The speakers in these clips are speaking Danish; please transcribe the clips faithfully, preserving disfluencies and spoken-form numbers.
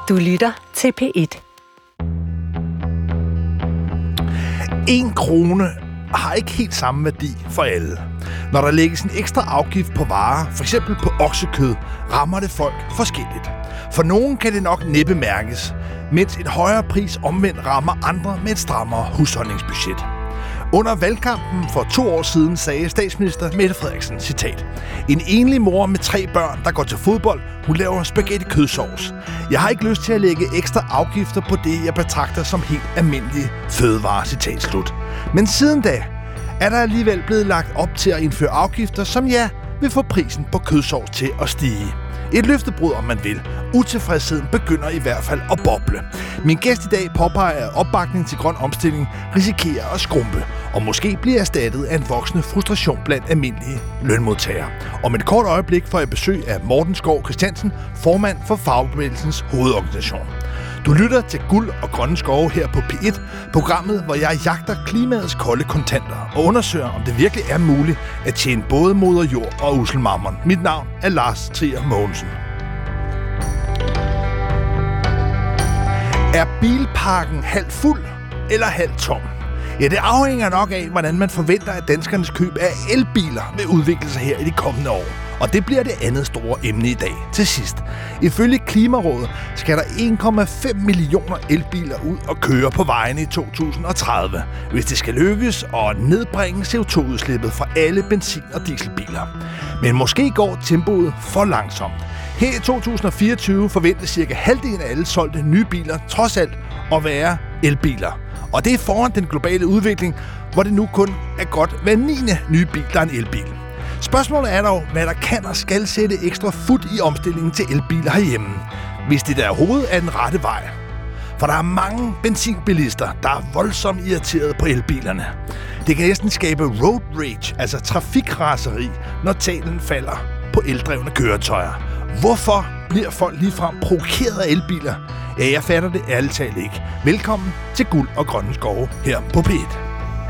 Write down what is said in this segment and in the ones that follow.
Du lytter til P et. En krone har ikke helt samme værdi for alle. Når der lægges en ekstra afgift på varer, f.eks. på oksekød, rammer det folk forskelligt. For nogen kan det nok næppe mærkes, mens en højere pris omvendt rammer andre med et strammere husholdningsbudget. Under valgkampen for to år siden sagde statsminister Mette Frederiksen, citat: "En enlig mor med tre børn, der går til fodbold, hun laver spaghetti kødsovs. Jeg har ikke lyst til at lægge ekstra afgifter på det, jeg betragter som helt almindelige fødevarer." Citat slut. Men siden da er der alligevel blevet lagt op til at indføre afgifter, som ja, vil få prisen på kødsovs til at stige. Et løftebrud, om man vil. Utilfredsheden begynder i hvert fald at boble. Min gæst i dag påpeger, at opbakning til grøn omstilling risikerer at skrumpe, og måske bliver erstattet af en voksende frustration blandt almindelige lønmodtagere. Om et kort øjeblik får jeg besøg af Morten Skov Christiansen, formand for Fagbevægelsens hovedorganisation. Du lytter til Guld og Grønne Skove her på P et, programmet, hvor jeg jagter klimaets kolde kontanter og undersøger, om det virkelig er muligt at tjene både moder jord og usselmammon. Mit navn er Lars Trier Mogensen. Er bilparken halvt fuld eller halvt tom? Ja, det afhænger nok af, hvordan man forventer, at danskernes køb af elbiler vil udvikle sig her i de kommende år. Og det bliver det andet store emne i dag. Til sidst. Ifølge Klimarådet skal der en komma fem millioner elbiler ud og køre på vejene i to tusind og tredive, hvis det skal lykkes at nedbringe C O to udslippet fra alle benzin- og dieselbiler. Men måske går tempoet for langsomt. Her i to tusind og fireogtyve forventes cirka halvdelen af alle solgte nye biler trods alt at være elbiler. Og det er foran den globale udvikling, hvor det nu kun er godt hver niende nye bil, der er en elbil. Spørgsmålet er dog, hvad der kan og skal sætte ekstra fut i omstillingen til elbiler herhjemme, hvis det der hovedet er den rette vej. For der er mange benzinbilister, der er voldsomt irriteret på elbilerne. Det kan næsten skabe road rage, altså trafikraseri, når talen falder på eldrevne køretøjer. Hvorfor bliver folk ligefrem provokeret af elbiler? Ja, jeg fatter det ærligt talt ikke. Velkommen til Guld og Grønne Skove her på P et.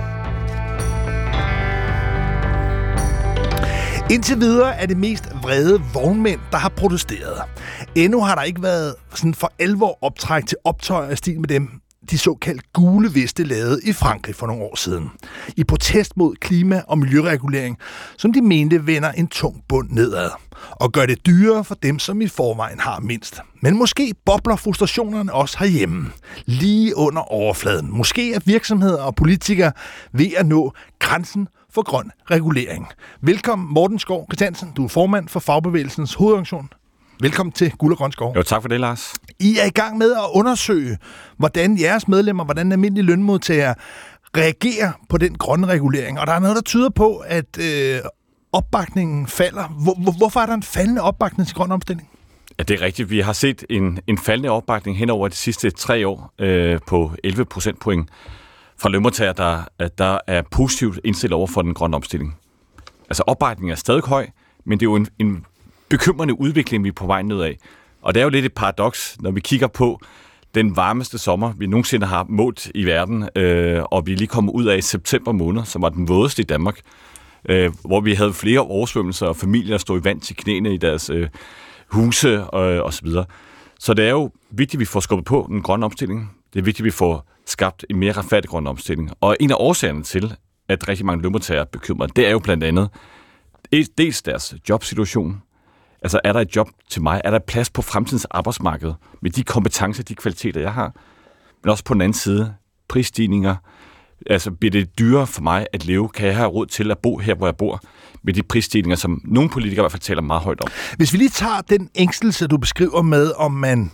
Indtil videre er det mest vrede vognmænd, der har protesteret. Endnu har der ikke været sådan for alvor optræk til optøjer af stil med dem, de såkaldt gule veste lavede i Frankrig for nogle år siden. I protest mod klima- og miljøregulering, som de mente vender en tung bund nedad. Og gør det dyrere for dem, som i forvejen har mindst. Men måske bobler frustrationerne også herhjemme. Lige under overfladen. Måske er virksomheder og politikere ved at nå grænsen for grøn regulering. Velkommen Morten Skov Christiansen. Du er formand for Fagbevægelsens hovedorganisation. Velkommen til Guld og Grønne Skove. Jo, tak for det, Lars. I er i gang med at undersøge, hvordan jeres medlemmer, hvordan almindelige lønmodtagere reagerer på den grønne regulering. Og der er noget, der tyder på, at øh, opbakningen falder. Hvor, hvor, hvorfor er der en faldende opbakning til grøn omstilling? Ja, det er rigtigt. Vi har set en, en faldende opbakning hen over de sidste tre år øh, på elleve procentpoint fra lønmodtagere, der, der er positivt indstillet over for den grønne omstilling. Altså opbakningen er stadig høj, men det er jo en, en bekymrende udvikling, vi er på vej nedad. Og det er jo lidt et paradoks, når vi kigger på den varmeste sommer, vi nogensinde har målt i verden, øh, og vi er lige kommet ud af i september måned, som var den vådeste i Danmark, øh, hvor vi havde flere oversvømmelser, og familier, der stod i vand til knæene i deres øh, huse og, og så videre. Så det er jo vigtigt, at vi får skubbet på den grønne omstilling. Det er vigtigt, at vi får skabt en mere retfærdig grøn omstilling. Og en af årsagerne til, at rigtig mange lønmodtagere er bekymrede, det er jo blandt andet dels deres jobsituation. Altså, er der et job til mig? Er der plads på fremtidens arbejdsmarked med de kompetencer, de kvaliteter, jeg har? Men også på den anden side, prisstigninger. Altså, bliver det dyrere for mig at leve? Kan jeg have råd til at bo her, hvor jeg bor? Med de prisstigninger, som nogle politikere i hvert fald taler meget højt om. Hvis vi lige tager den ængstelse, du beskriver med, om man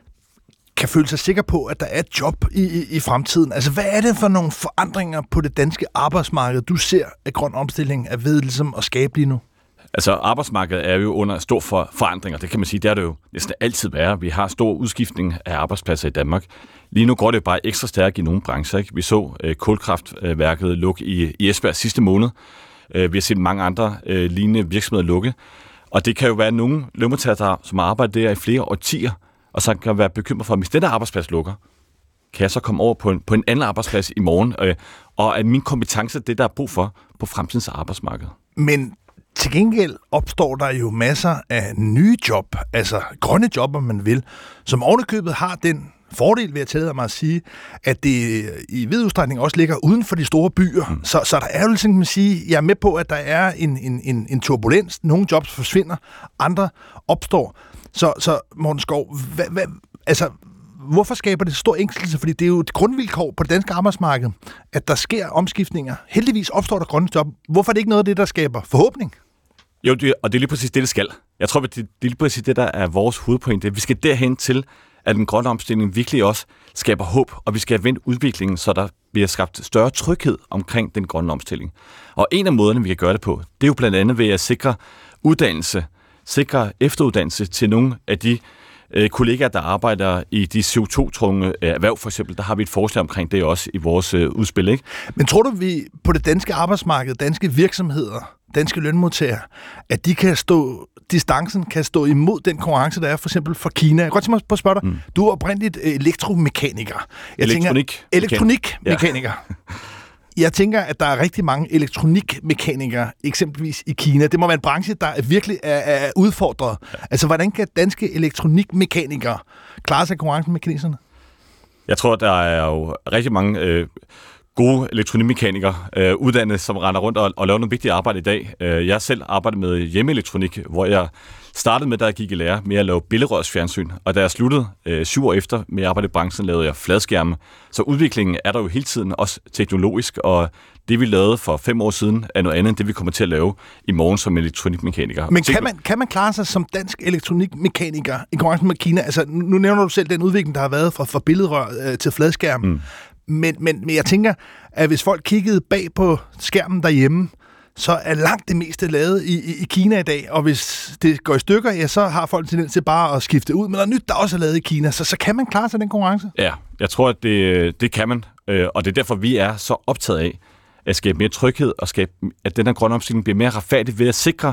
kan føle sig sikker på, at der er et job i, i, i fremtiden. Altså, hvad er det for nogle forandringer på det danske arbejdsmarked, du ser, at grøn omstilling er ved ligesom at skabe lige nu? Altså, arbejdsmarkedet er jo under stor for forandringer. Det kan man sige, det er det jo næsten altid være. Vi har stor udskiftning af arbejdspladser i Danmark. Lige nu går det jo bare ekstra stærkt i nogle brancher. Ikke? Vi så øh, kulkraftværket lukke i, i Esbjerg sidste måned. Øh, vi har set mange andre øh, lignende virksomheder lukke. Og det kan jo være nogle lønmodtagere, som har arbejdet der i flere årtier, og så kan være bekymret for, at hvis den der arbejdsplads lukker, kan jeg så komme over på en, på en anden arbejdsplads i morgen, øh, og at min kompetence er det, der er brug for på fremtidens arbejdsmarked. Men Til gengæld opstår der jo masser af nye job, altså grønne job, om man vil, som ovenikøbet har den fordel, ved at tillade mig at sige, at det i vid udstrækning også ligger uden for de store byer. Mm. Så, så der er jo sådan, kan man sige, jeg er med på, at der er en, en, en, en turbulens. Nogle jobs forsvinder, andre opstår. Så, så Morten Skov, hvad, hvad, altså, hvorfor skaber det stor ængstelse? Fordi det er jo et grundvilkår på det danske arbejdsmarked, at der sker omskiftninger. Heldigvis opstår der grønne job. Hvorfor er det ikke noget af det, der skaber forhåbning? Jo, det, og det er lige præcis det, det skal. Jeg tror, at det, det er lige præcis det, der er vores hovedpointe. Vi skal derhen til, at den grønne omstilling virkelig også skaber håb, og vi skal have vendt udviklingen, så der bliver skabt større tryghed omkring den grønne omstilling. Og en af måderne, vi kan gøre det på, det er jo blandt andet ved at sikre uddannelse, sikre efteruddannelse til nogle af de øh, kollegaer, der arbejder i de C O to-tunge erhverv, for eksempel. Der har vi et forslag omkring det også i vores øh, udspil, ikke? Men tror du, vi på det danske arbejdsmarked, danske virksomheder, danske lønmodtagere, at de kan stå, distancen kan stå imod den konkurrence, der er for eksempel fra Kina? Jeg kan godt tænke mig at spørge dig. Mm. Du er oprindeligt elektromekaniker. Jeg Elektronik. Tænker, elektronikmekaniker. Ja. Jeg tænker, at der er rigtig mange elektronikmekanikere, eksempelvis i Kina. Det må være en branche, der virkelig er, er udfordret. Ja. Altså, hvordan kan danske elektronikmekanikere klare sig konkurrencen med kineserne? Jeg tror, der er jo rigtig mange øh, gode elektronikmekanikere øh, uddannet, som render rundt og, og laver noget vigtigt arbejde i dag. Jeg har selv arbejdet med hjemmeelektronik, hvor jeg startede med, da jeg gik i lære, med at lave billedrørsfjernsyn. Og da jeg sluttede øh, syv år efter med at arbejde i branchen, lavede jeg fladskærme. Så udviklingen er der jo hele tiden, også teknologisk, og det vi lavede for fem år siden, er noget andet end det, vi kommer til at lave i morgen som elektronikmekaniker. Men kan man, kan man klare sig som dansk elektronikmekaniker i konkurrencen med Kina? Altså, nu nævner du selv den udvikling, der har været fra, fra billedrør øh, til fladskærm. Mm. Men, men, men jeg tænker, at hvis folk kiggede bag på skærmen derhjemme, så er langt det meste lavet i, i, i Kina i dag, og hvis det går i stykker, ja, så har folk tendens til bare at skifte ud, men der er nyt, der også er lavet i Kina, så, så kan man klare sig den konkurrence? Ja, jeg tror, at det, det kan man, og det er derfor, vi er så optaget af at skabe mere tryghed, og skabe, at den her grønne omstilling bliver mere retfærdig ved at sikre,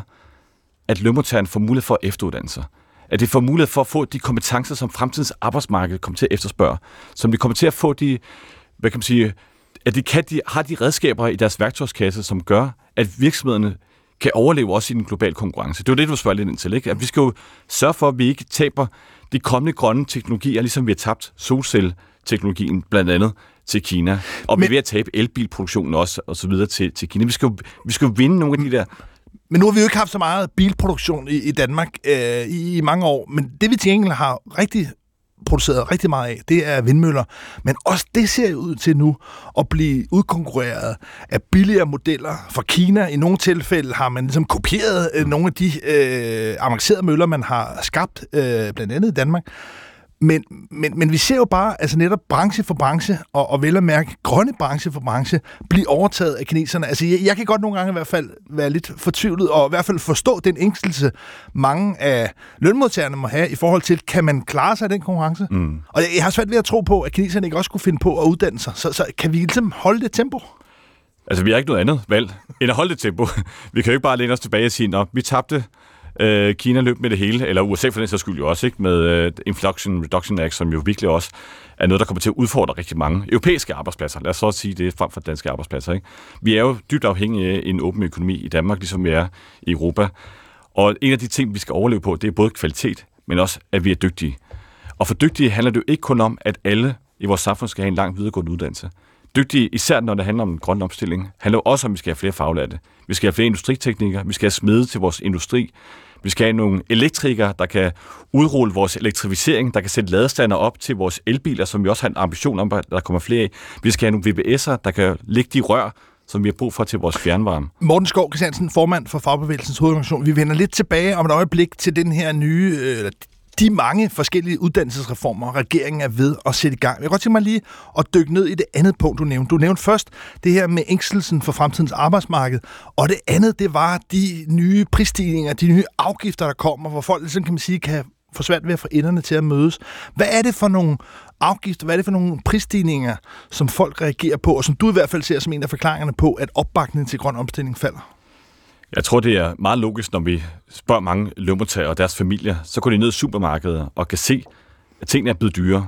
at lønmodtagerne får mulighed for at efteruddanne sig. At de får mulighed for at få de kompetencer, som fremtidens arbejdsmarked kommer til at efterspørge, som de kommer til at få de, hvad kan man sige, at de, kan, de har de redskaber i deres værktøjskasse, som gør, at virksomhederne kan overleve også i den globale konkurrence. Det er jo det, du spørger lidt ind til, ikke? At vi skal jo sørge for, at vi ikke taber de kommende grønne teknologier, ligesom vi har tabt solcelleteknologien blandt andet til Kina, og men, vi er ved at tabe elbilproduktionen også, og så videre til, til Kina. Vi skal, jo, vi skal jo vinde nogle af de der. Men nu har vi jo ikke haft så meget bilproduktion i, i Danmark øh, i, i mange år, men det vi til gengæld har rigtig produceret rigtig meget af, det er vindmøller. Men også det ser jo ud til nu at blive udkonkurreret af billigere modeller fra Kina. I nogle tilfælde har man ligesom kopieret øh, nogle af de øh, avancerede møller, man har skabt, øh, blandt andet i Danmark. Men, men, men vi ser jo bare, altså netop branche for branche, og, og vel at mærke grønne branche for branche, blive overtaget af kineserne. Altså jeg, jeg kan godt nogle gange i hvert fald være lidt fortvivlet, og i hvert fald forstå den ængstelse, mange af lønmodtagerne må have i forhold til, kan man klare sig i den konkurrence? Mm. Og jeg, jeg har svært ved at tro på, at kineserne ikke også kunne finde på at uddanne sig. Så, så kan vi ligesom holde det tempo? Altså vi har ikke noget andet valg end at holde det tempo. Vi kan jo ikke bare læne os tilbage og sige, at vi tabte. Øh, Kina løb med det hele, eller U S A for den sags skyld jo også, ikke? Med øh, Inflation Reduction Act, som jo virkelig også er noget, der kommer til at udfordre rigtig mange europæiske arbejdspladser. Lad os så sige det frem for danske arbejdspladser, ikke? Vi er jo dybt afhængige af en åben økonomi i Danmark, ligesom vi er i Europa. Og en af de ting, vi skal overleve på, det er både kvalitet, men også, at vi er dygtige. Og for dygtige handler det jo ikke kun om, at alle i vores samfund skal have en lang videregående uddannelse. Dygtige, især når det handler om en grøn omstilling, handler jo også om, at vi skal have flere faglærte. Vi skal have flere industriteknikere, vi skal have smede til vores industri. Vi skal have nogle elektrikere, der kan udrulle vores elektrificering, der kan sætte ladestander op til vores elbiler, som vi også har en ambition om, at der kommer flere af. Vi skal have nogle V B S'er, der kan lægge de rør, som vi har brug for til vores fjernvarme. Morten Skov Christiansen, formand for Fagbevægelsens Hovedorganisation. Vi vender lidt tilbage om et øjeblik til den her nye, øh, de mange forskellige uddannelsesreformer, regeringen er ved at sætte i gang. Jeg kan godt tænke mig lige at dykke ned i det andet punkt, du nævnte. Du nævnte først det her med ængstelsen for fremtidens arbejdsmarked, og det andet, det var de nye prisstigninger, de nye afgifter, der kommer, hvor folk, sådan kan man sige, kan få svært ved at få enderne til at mødes. Hvad er det for nogle afgifter, hvad er det for nogle prisstigninger, som folk reagerer på, og som du i hvert fald ser som en af forklaringerne på, at opbakningen til grøn omstilling falder? Jeg tror, det er meget logisk, når vi spørger mange lønmodtagere og deres familier, så går de ned i supermarkedet og kan se, at tingene er blevet dyre.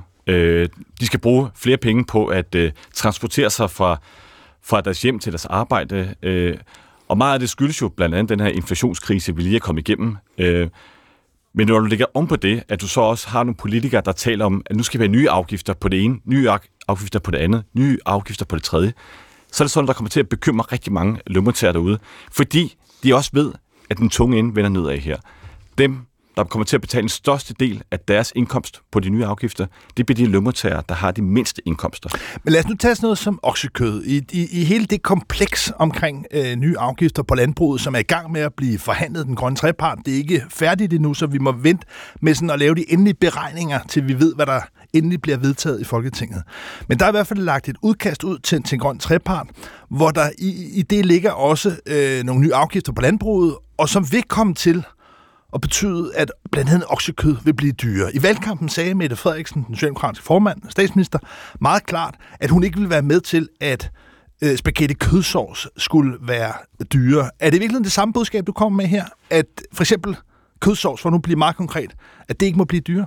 De skal bruge flere penge på at transportere sig fra, fra deres hjem til deres arbejde, Og meget af det skyldes jo blandt andet den her inflationskrise, vi lige er kommet igennem. Øh, men når du lægger om på det, at du så også har nogle politikere, der taler om, at nu skal vi have nye afgifter på det ene, nye afgifter på det andet, nye afgifter på det tredje, så er det sådan, der kommer til at bekymre rigtig mange lønmodtagere derude, fordi de også ved, at den tunge ende vender nedad her. Dem, der kommer til at betale en største del af deres indkomst på de nye afgifter, det bliver de lønmodtagere, der har de mindste indkomster. Men lad os nu tage sådan noget som oksekød. I, i, i hele det kompleks omkring øh, nye afgifter på landbruget, som er i gang med at blive forhandlet, den grønne trepart, det er ikke færdigt endnu, så vi må vente med sådan at lave de endelige beregninger, til vi ved, hvad der endelig bliver vedtaget i Folketinget. Men der er i hvert fald lagt et udkast ud til, til en grøn trepart, hvor der i, i det ligger også øh, nogle nye afgifter på landbruget, og som vil komme til og betyde, at blandt andet oksekød vil blive dyrere. I valgkampen sagde Mette Frederiksen, den socialdemokratiske formand, statsminister, meget klart, at hun ikke ville være med til, at øh, spaghetti kødsovs skulle være dyrere. Er det virkelig det samme budskab, du kommer med her? At for eksempel kødsovs, for nu bliver meget konkret, at det ikke må blive dyrere?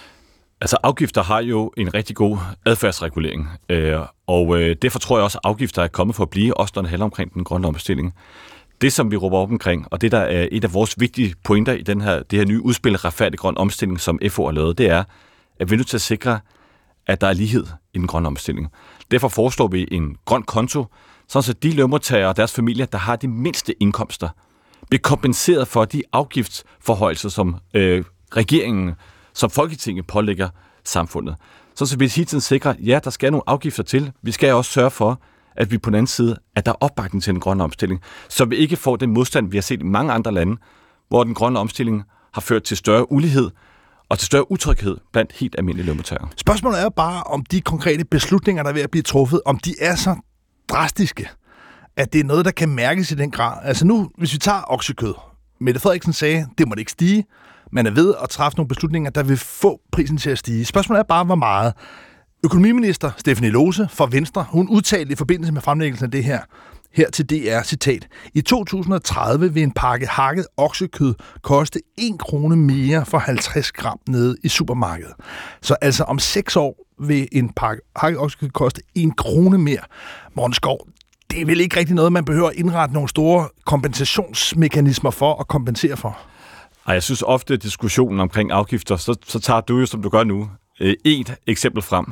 Altså afgifter har jo en rigtig god adfærdsregulering, øh, og øh, derfor tror jeg også, at afgifter er kommet for at blive, også når det handler omkring den grønne omstilling. Det, som vi råber op omkring, og det, der er et af vores vigtige pointer i den her, det her nye udspil retfærdig grøn omstilling, som F O har lavet, det er, at vi er nødt til at sikre, at der er lighed i den grønne omstilling. Derfor foreslår vi en grøn konto, så de lønmodtagere og deres familier, der har de mindste indkomster, bliver kompenseret for de afgiftsforhøjelser, som øh, regeringen, som Folketinget pålægger samfundet. Så vi hele tiden sikrer, ja, der skal nogle afgifter til. Vi skal også sørge for, at vi på den anden side, at der er opbakning til den grønne omstilling, så vi ikke får den modstand, vi har set i mange andre lande, hvor den grønne omstilling har ført til større ulighed og til større utryghed blandt helt almindelige lønmodtagere. Spørgsmålet er jo bare, om de konkrete beslutninger, der er ved at blive truffet, om de er så drastiske, at det er noget, der kan mærkes i den grad. Altså nu, hvis vi tager oksekød. Mette Frederiksen sagde, det må det ikke stige. Man er ved at træffe nogle beslutninger, der vil få prisen til at stige. Spørgsmålet er bare, hvor meget. Økonomiminister Stephanie Lose fra Venstre, hun udtalte i forbindelse med fremlæggelsen af det her, her til D R, citat, i to tusind og tredive vil en pakke hakket oksekød koste en krone mere for halvtreds gram nede i supermarkedet. Så altså om seks år vil en pakke hakket oksekød koste en krone mere. Morten Skov, det er vel ikke rigtig noget, man behøver at indrette nogle store kompensationsmekanismer for at kompensere for? Ej, jeg synes ofte, at diskussionen omkring afgifter, så, så tager du jo, som du gør nu, et eksempel frem.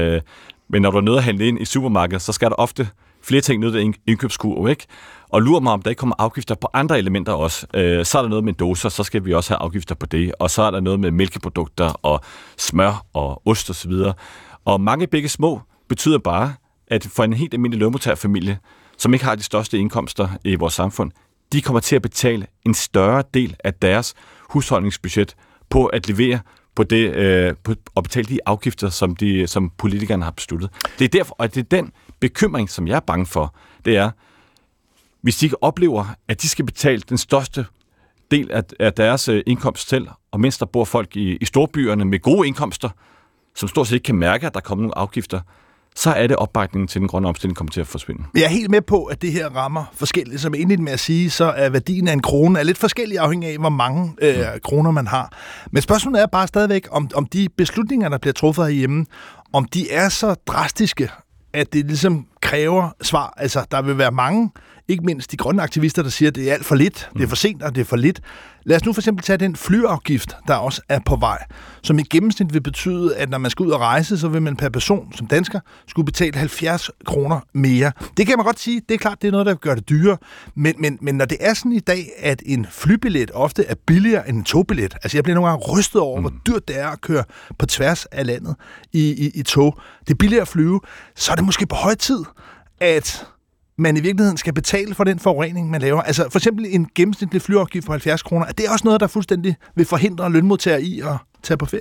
Men når du er nødt at handle ind i supermarkedet, så skal der ofte flere ting ned i en indkøbskurv, ikke? Og lurer mig, om der ikke kommer afgifter på andre elementer også. Så er der noget med doser, så skal vi også have afgifter på det. Og så er der noget med mælkeprodukter og smør og ost osv. Og, og mange begge små betyder bare, at for en helt almindelig lønmodtagerfamilie, som ikke har de største indkomster i vores samfund, de kommer til at betale en større del af deres husholdningsbudget på at levere på det, øh, på at betale de afgifter, som, de, som politikerne har besluttet. Det er derfor, og det er den bekymring, som jeg er bange for, det er, hvis de ikke oplever, at de skal betale den største del af, af deres øh, indkomst selv, og mens der bor folk i, i storbyerne med gode indkomster, som stort set ikke kan mærke, at der kommer nogle afgifter, så er det opbakningen til den grønne omstilling kommer til at forsvinde. Jeg er helt med på, at det her rammer forskelligt. Som jeg indledte med at sige, så er værdien af en krone er lidt forskellig afhængig af, hvor mange øh, mm. kroner man har. Men spørgsmålet er bare stadigvæk, om, om de beslutninger, der bliver truffet herhjemme, om de er så drastiske, at det ligesom kræver svar. Altså, der vil være mange, ikke mindst de grønne aktivister, der siger, at det er alt for lidt, det er for sent, og det er for lidt. Lad os nu for eksempel tage den flyafgift, der også er på vej, som i gennemsnit vil betyde, at når man skal ud og rejse, så vil man per person som dansker skulle betale halvfjerds kroner mere. Det kan man godt sige, det er klart, det er noget, der gør det dyrere, men, men, men når det er sådan i dag, at en flybillet ofte er billigere end en togbillet, altså jeg bliver nogle gange rystet over, mm. hvor dyrt det er at køre på tværs af landet i, i, i tog. Det er billigere at flyve, så er det måske på høj tid, at man i virkeligheden skal betale for den forurening, man laver. Altså for eksempel en gennemsnitlig flyafgift på halvfjerds kroner. Er det også noget, der fuldstændig vil forhindre lønmodtagere i at tage på ferie?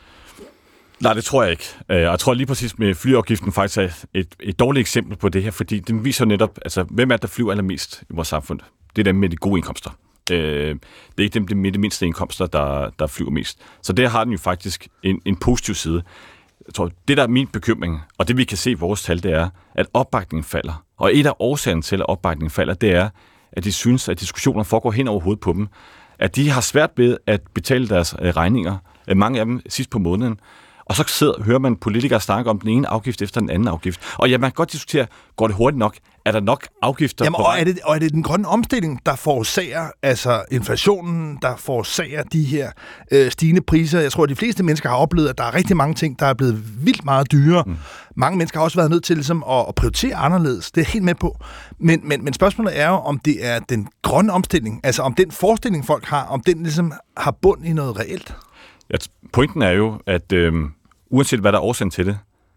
Nej, det tror jeg ikke. Jeg tror lige præcis med flyafgiften faktisk er et, et dårligt eksempel på det her, fordi den viser netop, altså hvem er der flyver allermest i vores samfund? Det er dem med de gode indkomster. Det er ikke dem med de mindste indkomster, der, der flyver mest. Så der har den jo faktisk en, en positiv side. Jeg tror, det der er min bekymring, og det vi kan se i vores tal, det er, at opbakningen falder. Og et af årsagerne til, at opbakningen falder, det er, at de synes, at diskussioner foregår hen over hovedet på dem. At de har svært ved at betale deres regninger, mange af dem sidst på måneden. Og så sidder, hører man politikere snakke om den ene afgift efter den anden afgift. Og ja, man kan godt diskutere, går det hurtigt nok? er der nok afgifter Jamen, på og er, det, og er det den grønne omstilling, der forårsager altså inflationen, der forårsager de her øh, stigende priser? Jeg tror, at de fleste mennesker har oplevet, at der er rigtig mange ting, der er blevet vildt meget dyrere. Mm. Mange mennesker har også været nødt til ligesom, at, at prioritere anderledes. Det er helt med på. Men, men, men spørgsmålet er jo, om det er den grønne omstilling, altså om den forestilling, folk har, om den ligesom har bund i noget reelt. Ja, pointen er jo, at øh, uanset hvad der er årsagen til det,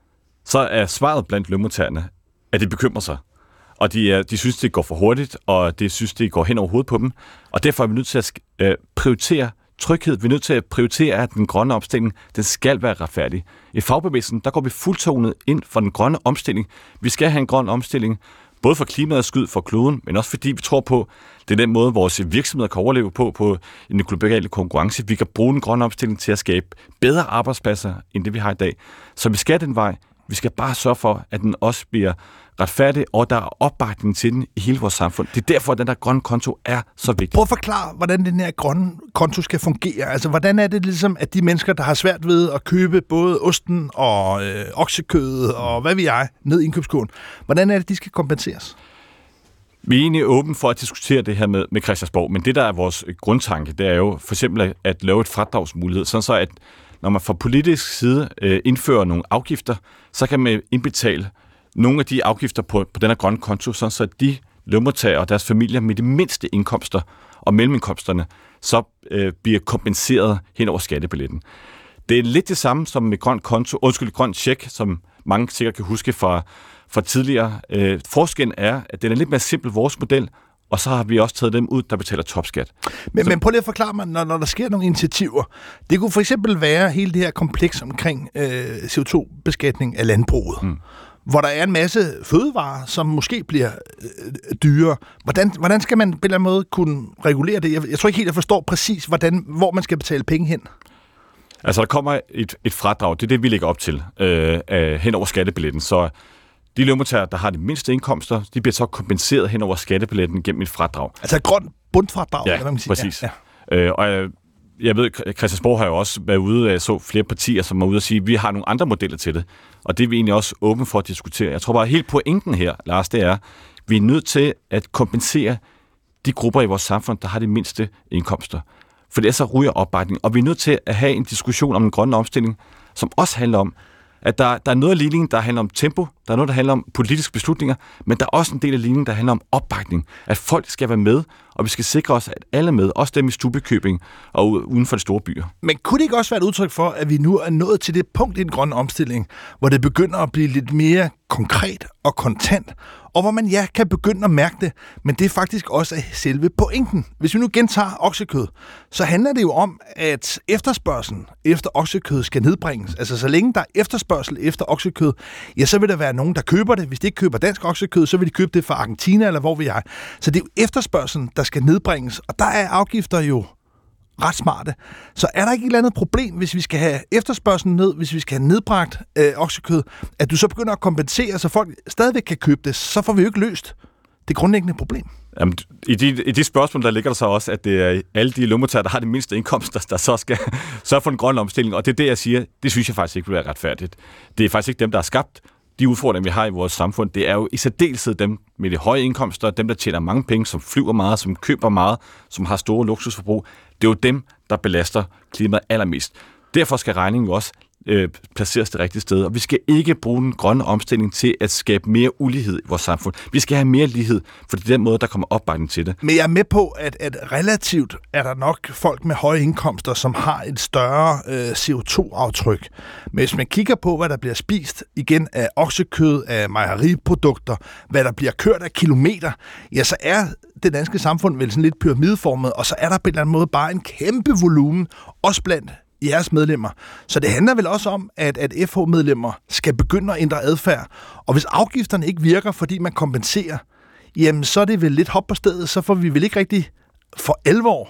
så er svaret blandt lønmodtagerne, at de bekymrer sig. Og de, er, de synes, det går for hurtigt, og de synes, det går hen over hovedet på dem. Og derfor er vi nødt til at øh, prioritere tryghed. Vi er nødt til at prioritere, at den grønne omstilling, den skal være retfærdig. I fagbevægelsen, der går vi fuldtonet ind for den grønne omstilling. Vi skal have en grøn omstilling, både for klimaets skyld, for kloden, men også fordi vi tror på, det er den måde, vores virksomheder kan overleve på, på en global konkurrence. Vi kan bruge den grønne omstilling til at skabe bedre arbejdspladser, end det vi har i dag. Så vi skal den vej. Vi skal bare sørge for, at den også bliver retfærdig, og der er opbakning til den i hele vores samfund. Det er derfor, at den der grønne konto er så vigtig. Prøv at forklare, hvordan den her grønne konto skal fungere. Altså, hvordan er det ligesom, at de mennesker, der har svært ved at købe både osten og øh, oksekødet og hvad ved jeg, ned i indkøbskurven, hvordan er det, de skal kompenseres? Vi er egentlig åbne for at diskutere det her med, med Christiansborg, men det, der er vores grundtanke, det er jo for eksempel at, at lave et fradragsmulighed, sådan så at når man fra politisk side øh, indfører nogle afgifter, så kan man indbetale nogle af de afgifter på, på den her grønne konto, sådan så de lønmodtagere og deres familier med de mindste indkomster og mellemindkomsterne, så øh, bliver kompenseret hen over skattebilletten. Det er lidt det samme som med grøn konto, undskyld, grøn check, som mange sikkert kan huske fra, fra tidligere. Øh, forskellen er, at den er lidt mere simpel, vores model, og så har vi også taget dem ud, der betaler topskat. Men, så... men prøv lige at forklare mig, når, når der sker nogle initiativer. Det kunne for eksempel være hele det her kompleks omkring øh, C O to beskatning af landbruget, mm. hvor der er en masse fødevarer, som måske bliver øh, dyrere. Hvordan, hvordan skal man på en eller anden måde kunne regulere det? Jeg, jeg tror ikke helt, jeg forstår præcis, hvordan, hvor man skal betale penge hen. Altså, der kommer et, et fradrag. Det er det, vi lægger op til øh, hen over skattebilletten. Så de lønmodtagere, der har de mindste indkomster, de bliver så kompenseret hen over skattebilletten gennem et fradrag. Altså et grønt bundfradrag, ja, eller hvad man siger. Præcis. Ja, ja. Øh, og jeg, jeg ved, Christiansborg har jo også været ude af så flere partier, som er ude at sige, at vi har nogle andre modeller til det. Og det er vi egentlig også åbne for at diskutere. Jeg tror bare, helt pointen her, Lars, det er, at vi er nødt til at kompensere de grupper i vores samfund, der har de mindste indkomster. For det er så ryger opbakning. Og vi er nødt til at have en diskussion om en grøn omstilling, som også handler om, at der, der er noget af ligningen, der handler om tempo, der er noget, der handler om politiske beslutninger, men der er også en del af ligningen, der handler om opbakning. At folk skal være med, og vi skal sikre os, at alle er med, også dem i Stubbekøbing og uden for de store byer. Men kunne det ikke også være et udtryk for, at vi nu er nået til det punkt i den grønne omstilling, hvor det begynder at blive lidt mere konkret og kontant, og hvor man ja kan begynde at mærke det, men det er faktisk også selve pointen. Hvis vi nu gentager oksekød, så handler det jo om, at efterspørgselen efter oksekød skal nedbringes. Altså så længe der er efterspørgsel efter oksekød, ja, så vil der være nogen, der køber det. Hvis de ikke køber dansk oksekød, så vil de købe det fra Argentina, eller hvor vi er. Så det er jo efterspørgselen, der skal nedbringes, og der er afgifter jo ret smarte. Så er der ikke et eller andet problem, hvis vi skal have efterspørgselen ned, hvis vi skal have nedbragt øh, oksekød, at du så begynder at kompensere, så folk stadigvæk kan købe det, så får vi jo ikke løst det grundlæggende problem. Jamen, i, de, I de spørgsmål, der ligger der så også, at det er alle de lønmodtagere, der har det mindste indkomst, der, der så skal sørge for en grøn omstilling. Og det er det, jeg siger, det synes jeg faktisk ikke vil være retfærdigt. Det er faktisk ikke dem, der har skabt de udfordringer, vi har i vores samfund. Det er jo i særdeleshed dem med de høje indkomster, dem, der tjener mange penge, som flyver meget, som køber meget, som har store luksusforbrug. Det er jo dem, der belaster klimaet allermest. Derfor skal regningen jo også øh, placeres det rigtige sted, og vi skal ikke bruge den grønne omstilling til at skabe mere ulighed i vores samfund. Vi skal have mere lighed, for det er den måde, der kommer opbakning til det. Men jeg er med på, at, at relativt er der nok folk med høje indkomster, som har et større øh, C O to aftryk. Men hvis man kigger på, hvad der bliver spist igen af oksekød, af mejeriprodukter, hvad der bliver kørt af kilometer, ja, så er det danske samfund vel sådan lidt pyramideformet, og så er der på en eller anden måde bare en kæmpe volumen, også blandt jeres medlemmer. Så det handler vel også om, at, at F H-medlemmer skal begynde at ændre adfærd. Og hvis afgifterne ikke virker, fordi man kompenserer, jamen så er det vel lidt hop på stedet, så får vi vel ikke rigtig for alvor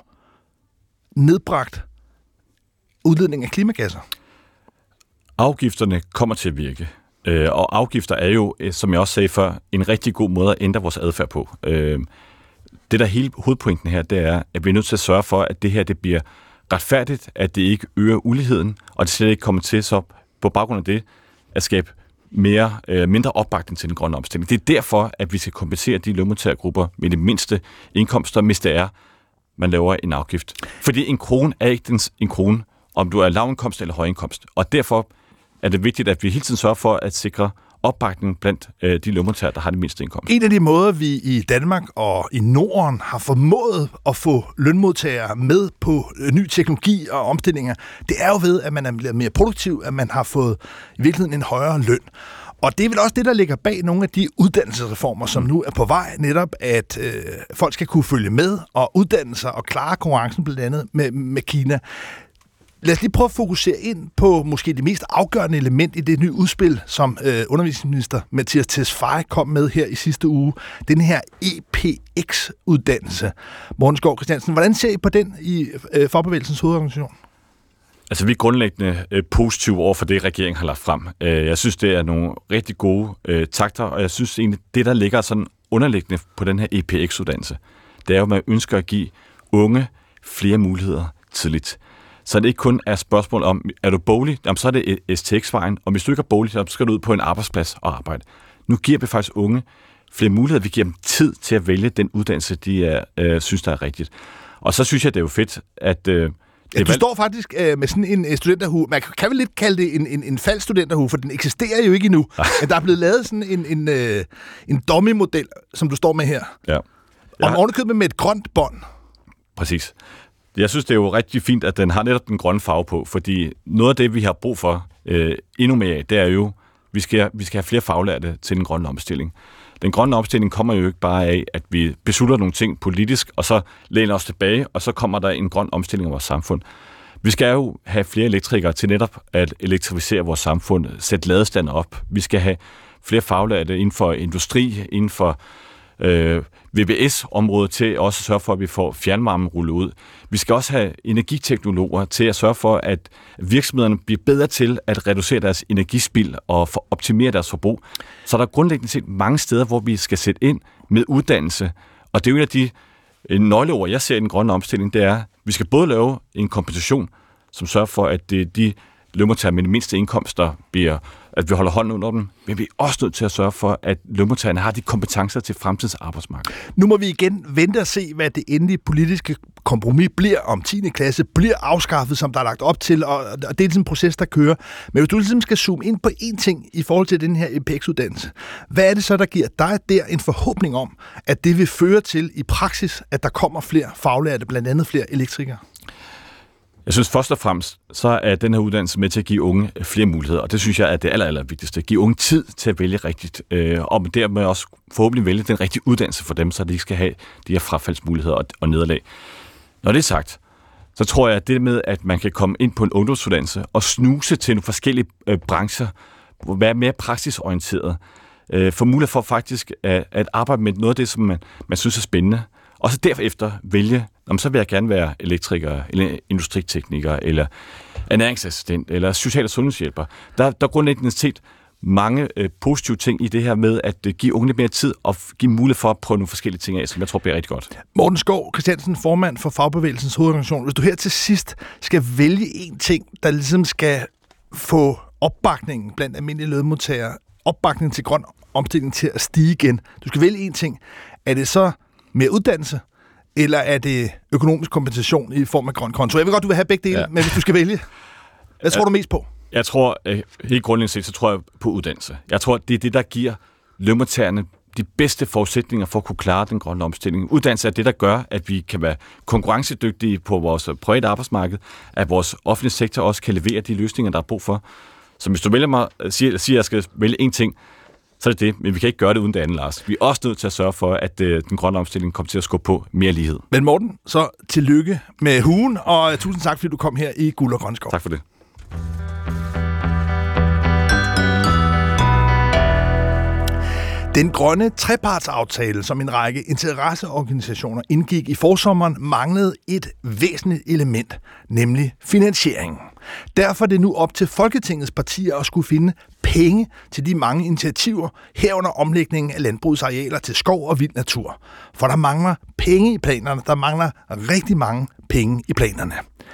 nedbragt udledning af klimagasser. Afgifterne kommer til at virke. Og afgifter er jo, som jeg også sagde før, en rigtig god måde at ændre vores adfærd på. Det der hele hovedpointen her, det er, at vi er nødt til at sørge for, at det her det bliver retfærdigt, at det ikke øger uligheden, og det slet ikke kommer til så på baggrund af det at skabe mere, øh, mindre opbakning til den grønne omstilling. Det er derfor, at vi skal kompensere de lønmodtagergrupper med de mindste indkomster, hvis det er, man laver en afgift. Fordi en krone er ikke en krone, om du er lavindkomst eller højindkomst. Og derfor er det vigtigt, at vi hele tiden sørger for at sikre opbakning blandt øh, de lønmodtagere, der har det mindste indkomst. En af de måder, vi i Danmark og i Norden har formået at få lønmodtagere med på ny teknologi og omstillinger, det er jo ved, at man er blevet mere produktiv, at man har fået i virkeligheden en højere løn. Og det er vel også det, der ligger bag nogle af de uddannelsesreformer, som nu er på vej, netop at øh, folk skal kunne følge med og uddanne sig og klare konkurrencen blandt andet med, med Kina. Lad os lige prøve at fokusere ind på måske det mest afgørende element i det nye udspil, som øh, undervisningsminister Mattias Tesfaye kom med her i sidste uge. Den her E P X-uddannelse. Morten Skov Christiansen, hvordan ser I på den i øh, Fagbevægelsens hovedorganisation? Altså, vi er grundlæggende øh, positive over for det, regeringen har lagt frem. Øh, jeg synes, det er nogle rigtig gode øh, takter, og jeg synes egentlig, det, der ligger sådan underliggende på den her E P X-uddannelse, det er jo, at man ønsker at give unge flere muligheder tidligt. Så det ikke kun er et spørgsmål om, er du boglig, jamen, så er det S T X-vejen, og hvis du ikke er boglig, så skal du ud på en arbejdsplads og arbejde. Nu giver vi faktisk unge flere muligheder. Vi giver dem tid til at vælge den uddannelse, de er, øh, synes, der er rigtigt. Og så synes jeg, det er jo fedt, at... Øh, Ja, du står faktisk øh, med sådan en studenterhue. Man kan vel lidt kalde det en, en, en falsk studenterhue, for den eksisterer jo ikke endnu. Men der er blevet lavet sådan en, en, øh, en dummy-model, som du står med her. Ja. Og har... ovenikøbet med et grønt bånd. Præcis. Jeg synes, det er jo rigtig fint, at den har netop den grønne farve på, fordi noget af det, vi har brug for øh, endnu mere af, det er jo, vi skal, vi skal have flere faglærte til den grønne omstilling. Den grønne omstilling kommer jo ikke bare af, at vi beslutter nogle ting politisk, og så læner os tilbage, og så kommer der en grøn omstilling af vores samfund. Vi skal jo have flere elektrikere til netop at elektrificere vores samfund, sætte ladestander op. Vi skal have flere faglærte inden for industri, inden for øh, V B S-området til også at sørge for, at vi får fjernvarmen rullet ud. Vi skal også have energiteknologer til at sørge for, at virksomhederne bliver bedre til at reducere deres energispild og optimere deres forbrug. Så der er grundlæggende set mange steder, hvor vi skal sætte ind med uddannelse. Og det er jo et af de nøgleord, jeg ser i den grønne omstilling, det er, at vi skal både lave en kompensation, som sørger for, at det, de lønmodtagere med de mindste indkomster bliver, at vi holder hånden under dem, men vi er også nødt til at sørge for, at lønmodtagerne har de kompetencer til fremtidens arbejdsmarked. Nu må vi igen vente og se, hvad det endelige politiske kompromis bliver, om tiende klasse bliver afskaffet, som der er lagt op til, og det er sådan en proces, der kører. Men hvis du ligesom skal zoome ind på én ting i forhold til den her E P X-uddannelse, hvad er det så, der giver dig der en forhåbning om, at det vil føre til i praksis, at der kommer flere faglærte, blandt andet flere elektrikere? Jeg synes først og fremmest, så er den her uddannelse med til at give unge flere muligheder, og det synes jeg er det aller, aller vigtigste. Give unge tid til at vælge rigtigt, øh, og dermed også forhåbentlig vælge den rigtige uddannelse for dem, så de ikke skal have de her frafaldsmuligheder og, og nederlag. Når det er sagt, så tror jeg, at det med, at man kan komme ind på en ungdomsuddannelse og snuse til nogle forskellige øh, brancher, være mere praksisorienteret, øh, få mulighed for faktisk at, at arbejde med noget af det, som man, man synes er spændende, og så derefter vælge, jamen, så vil jeg gerne være elektriker, eller industritekniker, eller ernæringsassistent, eller social- og sundhedshjælper. Der, der er grundlæggende set mange øh, positive ting i det her med at øh, give unge lidt mere tid og f- give mulighed for at prøve nogle forskellige ting af, som jeg tror bliver rigtig godt. Morten Skov Christiansen, formand for Fagbevægelsens hovedorganisation. Hvis du her til sidst skal vælge en ting, der ligesom skal få opbakningen blandt almindelige lønmodtagere, opbakningen til grøn omstilling til at stige igen. Du skal vælge en ting. Er det så mere uddannelse, eller er det økonomisk kompensation i form af grøn konto? Jeg ved godt, du vil have begge dele, ja. Men hvis du skal vælge, hvad tror ja. du mest på? Jeg tror, helt grundlæggende set, så tror jeg på uddannelse. Jeg tror, det er det, der giver lønmodtagerne de bedste forudsætninger for at kunne klare den grønne omstilling. Uddannelse er det, der gør, at vi kan være konkurrencedygtige på vores private arbejdsmarked, at vores offentlige sektor også kan levere de løsninger, der er brug for. Så hvis du vælger mig, siger, siger, at jeg skal vælge én ting, så er det det, men vi kan ikke gøre det uden det andet, Lars. Vi er også nødt til at sørge for, at øh, den grønne omstilling kommer til at skubbe på mere lighed. Men Morten, så tillykke med huen, og tusind tak, fordi du kom her i Guld og Grøn Skov. Tak for det. Den grønne trepartsaftale, som en række interesseorganisationer indgik i forsommeren, manglede et væsentligt element, nemlig finansieringen. Derfor er det nu op til Folketingets partier at skulle finde penge til de mange initiativer, herunder omlægningen af landbrugets arealer til skov og vild natur. For der mangler penge i planerne, der mangler rigtig mange penge i planerne.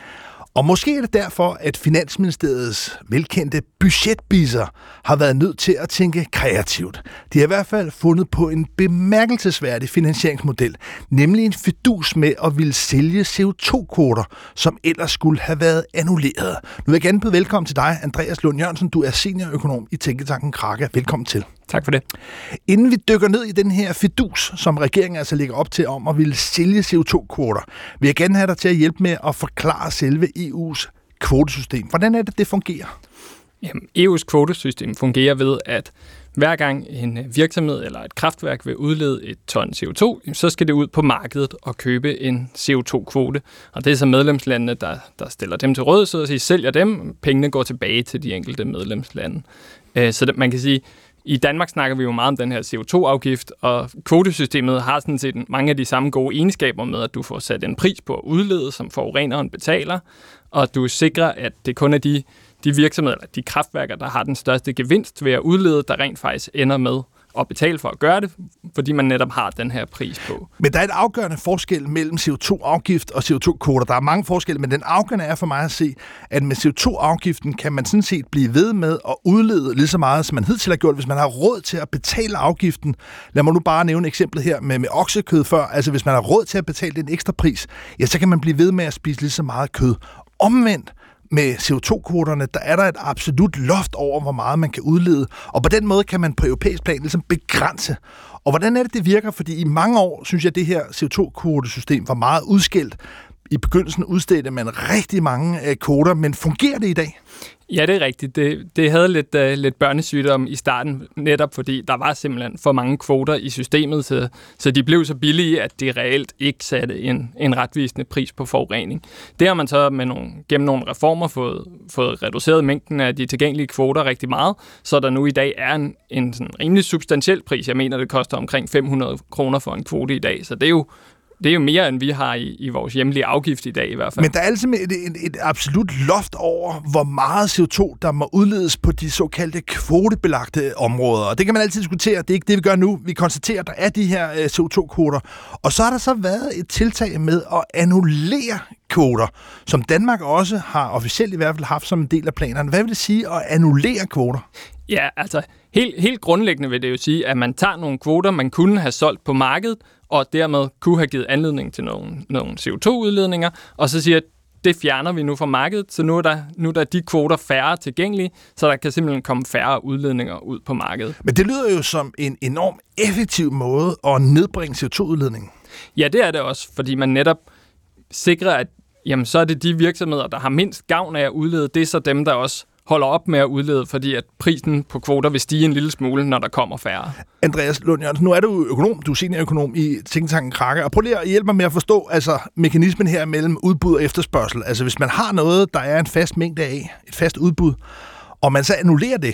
Og måske er det derfor, at Finansministeriets velkendte budgetbisser har været nødt til at tænke kreativt. De har i hvert fald fundet på en bemærkelsesværdig finansieringsmodel, nemlig en fidus med at ville sælge C O to kvoter, som ellers skulle have været annulleret. Nu vil jeg gerne byde velkommen til dig, Andreas Lund Jørgensen. Du er seniorøkonom i Tænketanken Kraka. Velkommen til. Tak for det. Inden vi dykker ned i den her fidus, som regeringen altså lægger op til om at ville sælge C O to kvoter, vil jeg gerne have dig til at hjælpe med at forklare selve E U's kvotesystem. Hvordan er det, det fungerer? Jamen, E U's kvotesystem fungerer ved, at hver gang en virksomhed eller et kraftværk vil udlede et ton C O to, så skal det ud på markedet og købe en C O to kvote. Og det er så medlemslandene, der, der stiller dem til rådighed, så at sige, sælger dem. Pengene går tilbage til de enkelte medlemslande. Så det, man kan sige, i Danmark snakker vi jo meget om den her C O to afgift, og kvotesystemet har sådan set mange af de samme gode egenskaber med, at du får sat en pris på at udlede, som forureneren betaler, og du sikrer, at det kun er de, de virksomheder, eller de kraftværker, der har den største gevinst ved at udlede, der rent faktisk ender med at betale for at gøre det, fordi man netop har den her pris på. Men der er et afgørende forskel mellem C O to afgift og C O to kvoter. Der er mange forskelle, men den afgørende er for mig at se, at med C O to afgiften kan man sådan set blive ved med at udlede lige så meget, som man hidtil har gjort, hvis man har råd til at betale afgiften. Lad mig nu bare nævne eksemplet her med, med oksekød før. Altså hvis man har råd til at betale den ekstra pris, ja, så kan man blive ved med at spise lige så meget kød. Omvendt, med C O to kvoterne, der er der et absolut loft over, hvor meget man kan udlede. Og på den måde kan man på europæisk plan ligesom begrænse. Og hvordan er det, det virker? Fordi i mange år, synes jeg, at det her C O to kvotesystem var meget udskilt. I begyndelsen udstedte man rigtig mange kvoter, men fungerer det i dag? Ja, det er rigtigt. Det, det havde lidt, uh, lidt børnesygdom i starten, netop fordi der var simpelthen for mange kvoter i systemet, så, så de blev så billige, at de reelt ikke satte en, en retvisende pris på forurening. Det har man så med nogle, gennem nogle reformer fået, fået reduceret mængden af de tilgængelige kvoter rigtig meget, så der nu i dag er en, en sådan rimelig substantiel pris. Jeg mener, det koster omkring fem hundrede kroner for en kvote i dag, så det er jo Det er jo mere, end vi har i, i vores hjemlige afgift i dag i hvert fald. Men der er altså et, et, et absolut loft over, hvor meget C O to, der må udledes på de såkaldte kvotebelagte områder. Og det kan man altid diskutere. Det er ikke det, vi gør nu. Vi konstaterer, at der er de her C O to kvoter. Og så har der så været et tiltag med at annullere kvoter, som Danmark også har officielt i hvert fald haft som en del af planerne. Hvad vil det sige at annullere kvoter? Ja, altså helt, helt grundlæggende vil det jo sige, at man tager nogle kvoter, man kunne have solgt på markedet, og dermed kunne have givet anledning til nogle, nogle C O to udledninger, og så siger, at det fjerner vi nu fra markedet, så nu er, der, nu er der de kvoter færre tilgængelige, så der kan simpelthen komme færre udledninger ud på markedet. Men det lyder jo som en enorm effektiv måde at nedbringe C O to udledningen. Ja, det er det også, fordi man netop sikrer, at jamen, så er det de virksomheder, der har mindst gavn af at udlede, det er så dem, der også holder op med at udlede, fordi at prisen på kvoter vil stige en lille smule, når der kommer færre. Andreas Lund Jørgensen, nu er du økonom, du er seniorøkonom i Tænketanken Kraka, og prøv lige at hjælpe mig med at forstå altså, mekanismen her mellem udbud og efterspørgsel. Altså hvis man har noget, der er en fast mængde af, et fast udbud, og man så annullerer det,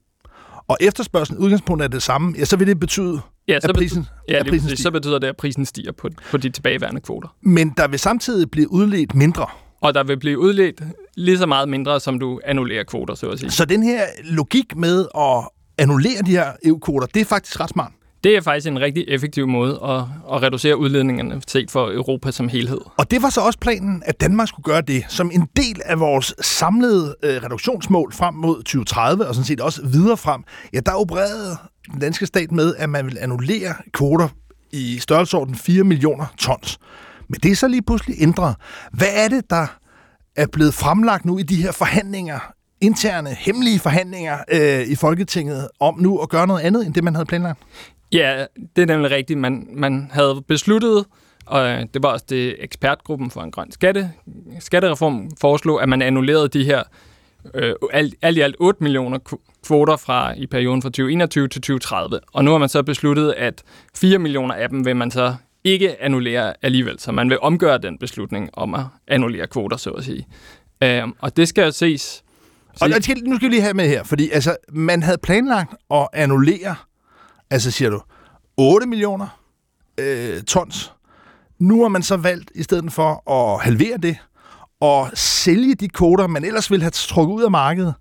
og efterspørgselen udgangspunkt er det samme, ja, så vil det betyde, ja, så at prisen, betyder, ja, at prisen det, så betyder det, at prisen stiger på, på de tilbageværende kvoter. Men der vil samtidig blive udledt mindre. Og der vil blive udledt lige så meget mindre, som du annullerer kvoter, så at sige. Så den her logik med at annullere de her E U-kvoter, det er faktisk ret smart. Det er faktisk en rigtig effektiv måde at, at reducere udledningerne set for Europa som helhed. Og det var så også planen, at Danmark skulle gøre det som en del af vores samlede øh, reduktionsmål frem mod tyve tredive, og sådan set også videre frem. Ja, der opererede den danske stat med, at man vil annullere kvoter i størrelsesorden fire millioner tons. Men det er så lige pludselig ændret. Hvad er det, der er blevet fremlagt nu i de her forhandlinger, interne, hemmelige forhandlinger øh, i Folketinget, om nu at gøre noget andet, end det, man havde planlagt? Ja, det er nemlig rigtigt. Man, man havde besluttet, og det var også det ekspertgruppen for en grøn skatte, skattereform foreslog, at man annullerede de her øh, alt, alt i alt otte millioner kvoter fra i perioden fra tyve enogtyve til tyve tredive. Og nu har man så besluttet, at fire millioner af dem vil man så ikke annullere alligevel, så man vil omgøre den beslutning om at annullere kvoter, så at sige. Øhm, og det skal jo ses. Og nu skal vi lige have med her, fordi altså, man havde planlagt at annullere, altså siger du, otte millioner øh, tons. Nu har man så valgt, i stedet for at halvere det, og sælge de kvoter, man ellers ville have trukket ud af markedet,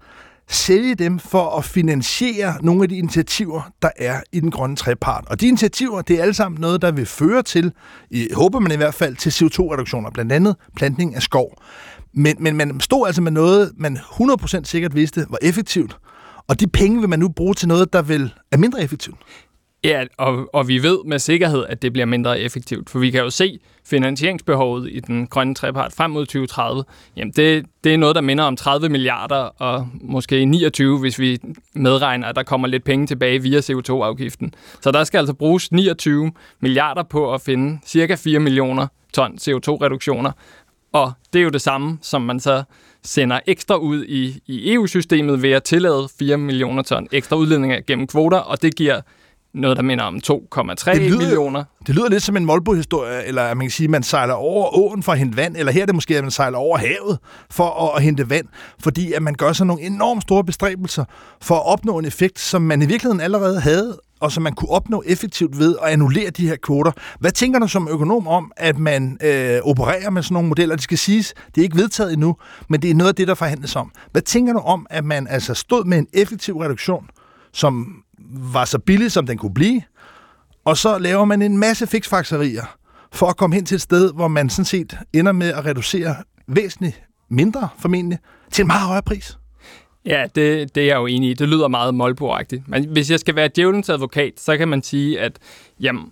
sælge dem for at finansiere nogle af de initiativer, der er i den grønne trepart. Og de initiativer, det er alle sammen noget, der vil føre til, i, håber man i hvert fald, til C O to reduktioner, blandt andet plantning af skov. Men, men man stod altså med noget, man hundrede procent sikkert vidste var effektivt, og de penge vil man nu bruge til noget, der vil er mindre effektivt. Ja, og, og vi ved med sikkerhed, at det bliver mindre effektivt, for vi kan jo se finansieringsbehovet i den grønne trepart frem mod tyve tredive. Jamen det, det er noget, der minder om tredive milliarder, og måske niogtyve, hvis vi medregner, at der kommer lidt penge tilbage via C O to afgiften. Så der skal altså bruges niogtyve milliarder på at finde cirka fire millioner ton C O to reduktioner, og det er jo det samme, som man så sender ekstra ud i, i E U-systemet ved at tillade fire millioner ton ekstra udledninger gennem kvoter, og det giver noget, der minder om to komma tre millioner. Det lyder lidt som en Molbo-historie, eller at man kan sige, at man sejler over åen for at hente vand, eller her er det måske, at man sejler over havet for at, at hente vand, fordi at man gør sig nogle enormt store bestræbelser for at opnå en effekt, som man i virkeligheden allerede havde, og som man kunne opnå effektivt ved at annullere de her kvoter. Hvad tænker du som økonom om, at man øh, opererer med sådan nogle modeller? Det skal siges, det er ikke vedtaget endnu, men det er noget af det, der forhandles om. Hvad tænker du om, at man altså stod med en effektiv reduktion, som var så billig, som den kunne blive, og så laver man en masse fiksfakserier for at komme hen til et sted, hvor man sådan set ender med at reducere væsentligt mindre, formentlig, til en meget højere pris? Ja, det, det er jeg jo enig i. Det lyder meget Molbo-agtigt. Men hvis jeg skal være djævelens advokat, så kan man sige, at jamen,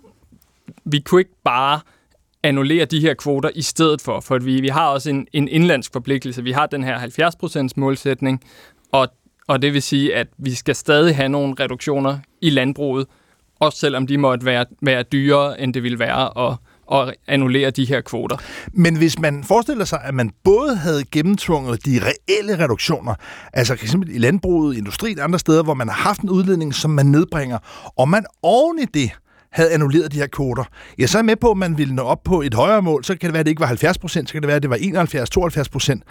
vi kunne ikke bare annullere de her kvoter i stedet for, for vi, vi har også en, en indlandsk forpligtelse. Vi har den her halvfjerds procent målsætning, og Og det vil sige, at vi skal stadig have nogle reduktioner i landbruget, også selvom de måtte være, være dyrere, end det ville være at, at annullere de her kvoter. Men hvis man forestiller sig, at man både havde gennemtvunget de reelle reduktioner, altså f.eks. i landbruget, industrien og andre steder, hvor man har haft en udledning, som man nedbringer, og man oven i det havde annulleret de her kvoter, ja, så er jeg med på, at man ville nå op på et højere mål, så kan det være, at det ikke var halvfjerds procent, så kan det være, at det var enoghalvfjerds til tooghalvfjerds procent,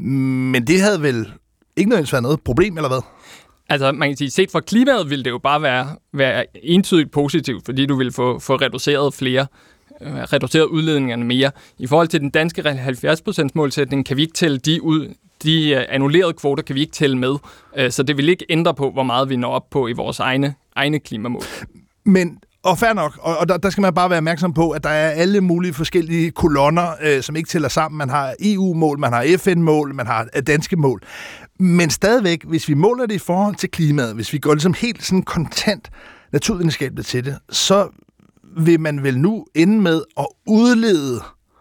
men det havde vel ikke nødvendigvis være noget problem, eller hvad? Altså, man kan sige, set fra klimaet ville det jo bare være, være entydigt positivt, fordi du ville få, få reduceret flere, øh, reduceret udledningerne mere. I forhold til den danske halvfjerds procent målsætning, kan vi ikke tælle de ud, de uh, annullerede kvoter kan vi ikke tælle med, uh, så det vil ikke ændre på, hvor meget vi når op på i vores egne, egne klimamål. Men Og fair nok, og, og der, der skal man bare være opmærksom på, at der er alle mulige forskellige kolonner, øh, som ikke tæller sammen. Man har E U-mål, man har F N-mål, man har danske mål. Men stadigvæk, hvis vi måler det i forhold til klimaet, hvis vi går ligesom helt sådan kontant naturvidenskabeligt til det, så vil man vel nu ende med at udlede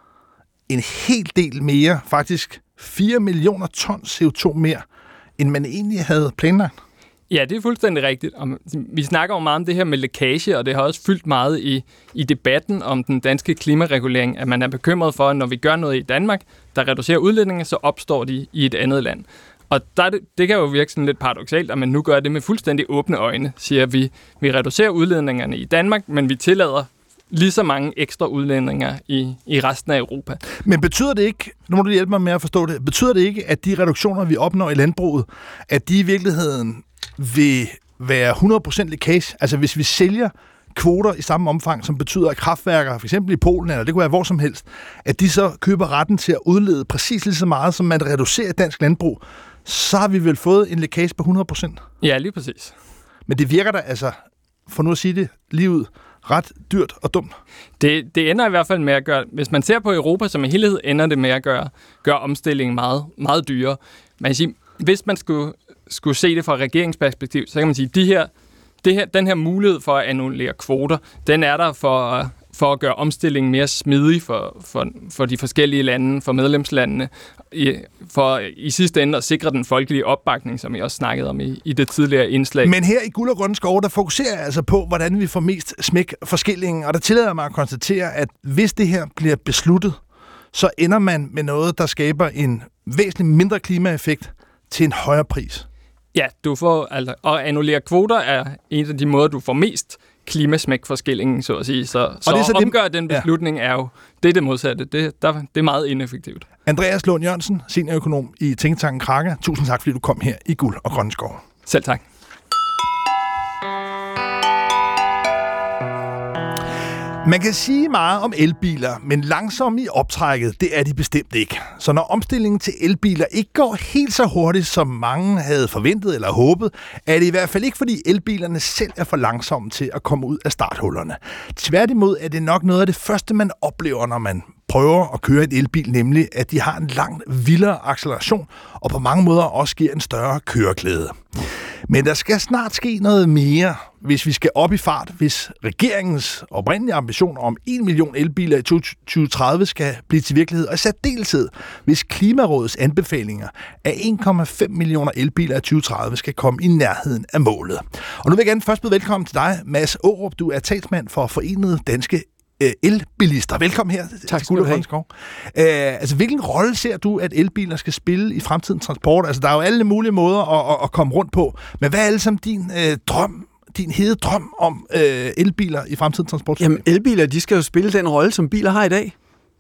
en hel del mere, faktisk fire millioner ton C O to mere, end man egentlig havde planlagt. Ja, det er fuldstændig rigtigt. Vi snakker jo meget om det her med lækage, og det har også fyldt meget i, i debatten om den danske klimaregulering, at man er bekymret for, at når vi gør noget i Danmark, der reducerer udledninger, så opstår de i et andet land. Og der, det kan jo virke sådan lidt paradoksalt, at man nu gør det med fuldstændig åbne øjne, siger at vi, vi reducerer udledningerne i Danmark, men vi tillader lige så mange ekstra udledninger i, i resten af Europa. Men betyder det ikke, nu må du hjælpe mig med at forstå det, betyder det ikke, at de reduktioner, vi opnår i landbruget, at de i virkeligheden vil være hundrede procent lækage? Altså hvis vi sælger kvoter i samme omfang, som betyder, at kraftværker, for eksempel i Polen, eller det kunne være hvor som helst, at de så køber retten til at udlede præcis lige så meget, som man reducerer dansk landbrug, så har vi vel fået en lækage på hundrede procent? Ja, lige præcis. Men det virker da altså, for nu at sige det lige ud, ret dyrt og dumt. Det, det ender i hvert fald med at gøre, hvis man ser på Europa som en helhed, ender det med at gøre, gøre omstillingen meget, meget dyrere. Man kan sige, hvis man skulle, skulle se det fra regeringsperspektiv, så kan man sige, de her, det her, den her mulighed for at annullere kvoter, den er der for, for at gøre omstillingen mere smidig for, for, for de forskellige lande, for medlemslandene, i, for i sidste ende at sikre den folkelige opbakning, som jeg også snakkede om i, i det tidligere indslag. Men her i Guld og Grønne Skove, der fokuserer jeg altså på, hvordan vi får mest smæk for skillingen, og der tillader mig at konstatere, at hvis det her bliver besluttet, så ender man med noget, der skaber en væsentlig mindre klimaeffekt til en højere pris. Ja, du får altså, at annullere kvoter er en af de måder, du får mest klimasmæk for skillingen, så at sige. Så, og så, det er så at omgøre den beslutning ja. er jo det, er det modsatte. Det, der, det er meget ineffektivt. Andreas Lund Jørgensen, seniorøkonom i Tænketanken Kraka. Tusind tak, fordi du kom her i Guld og Grønne Skove. Selv tak. Man kan sige meget om elbiler, men langsomme i optrækket, det er de bestemt ikke. Så når omstillingen til elbiler ikke går helt så hurtigt, som mange havde forventet eller håbet, er det i hvert fald ikke, fordi elbilerne selv er for langsomme til at komme ud af starthullerne. Tværtimod er det nok noget af det første, man oplever, når man prøver at køre en elbil, nemlig at de har en langt vildere acceleration, og på mange måder også giver en større køreglæde. Men der skal snart ske noget mere, hvis vi skal op i fart, hvis regeringens oprindelige ambition om en million elbiler i tyve tredive skal blive til virkelighed, og i særdeleshed, hvis Klimarådets anbefalinger af en komma fem millioner elbiler i tyve tredive skal komme i nærheden af målet. Og nu vil jeg gerne først byde velkommen til dig, Mads Aarup. Du er talsmand for Forenede Danske Elbilister. Velkommen her. Tak skal du have. Uh, altså, hvilken rolle ser du, at elbiler skal spille i fremtidens transport? Altså, der er jo alle mulige måder at, at, at komme rundt på. Men hvad er alle sammen din uh, drøm, din hede drøm om uh, elbiler i fremtidens transport? Jamen, elbiler, de skal jo spille den rolle, som biler har i dag.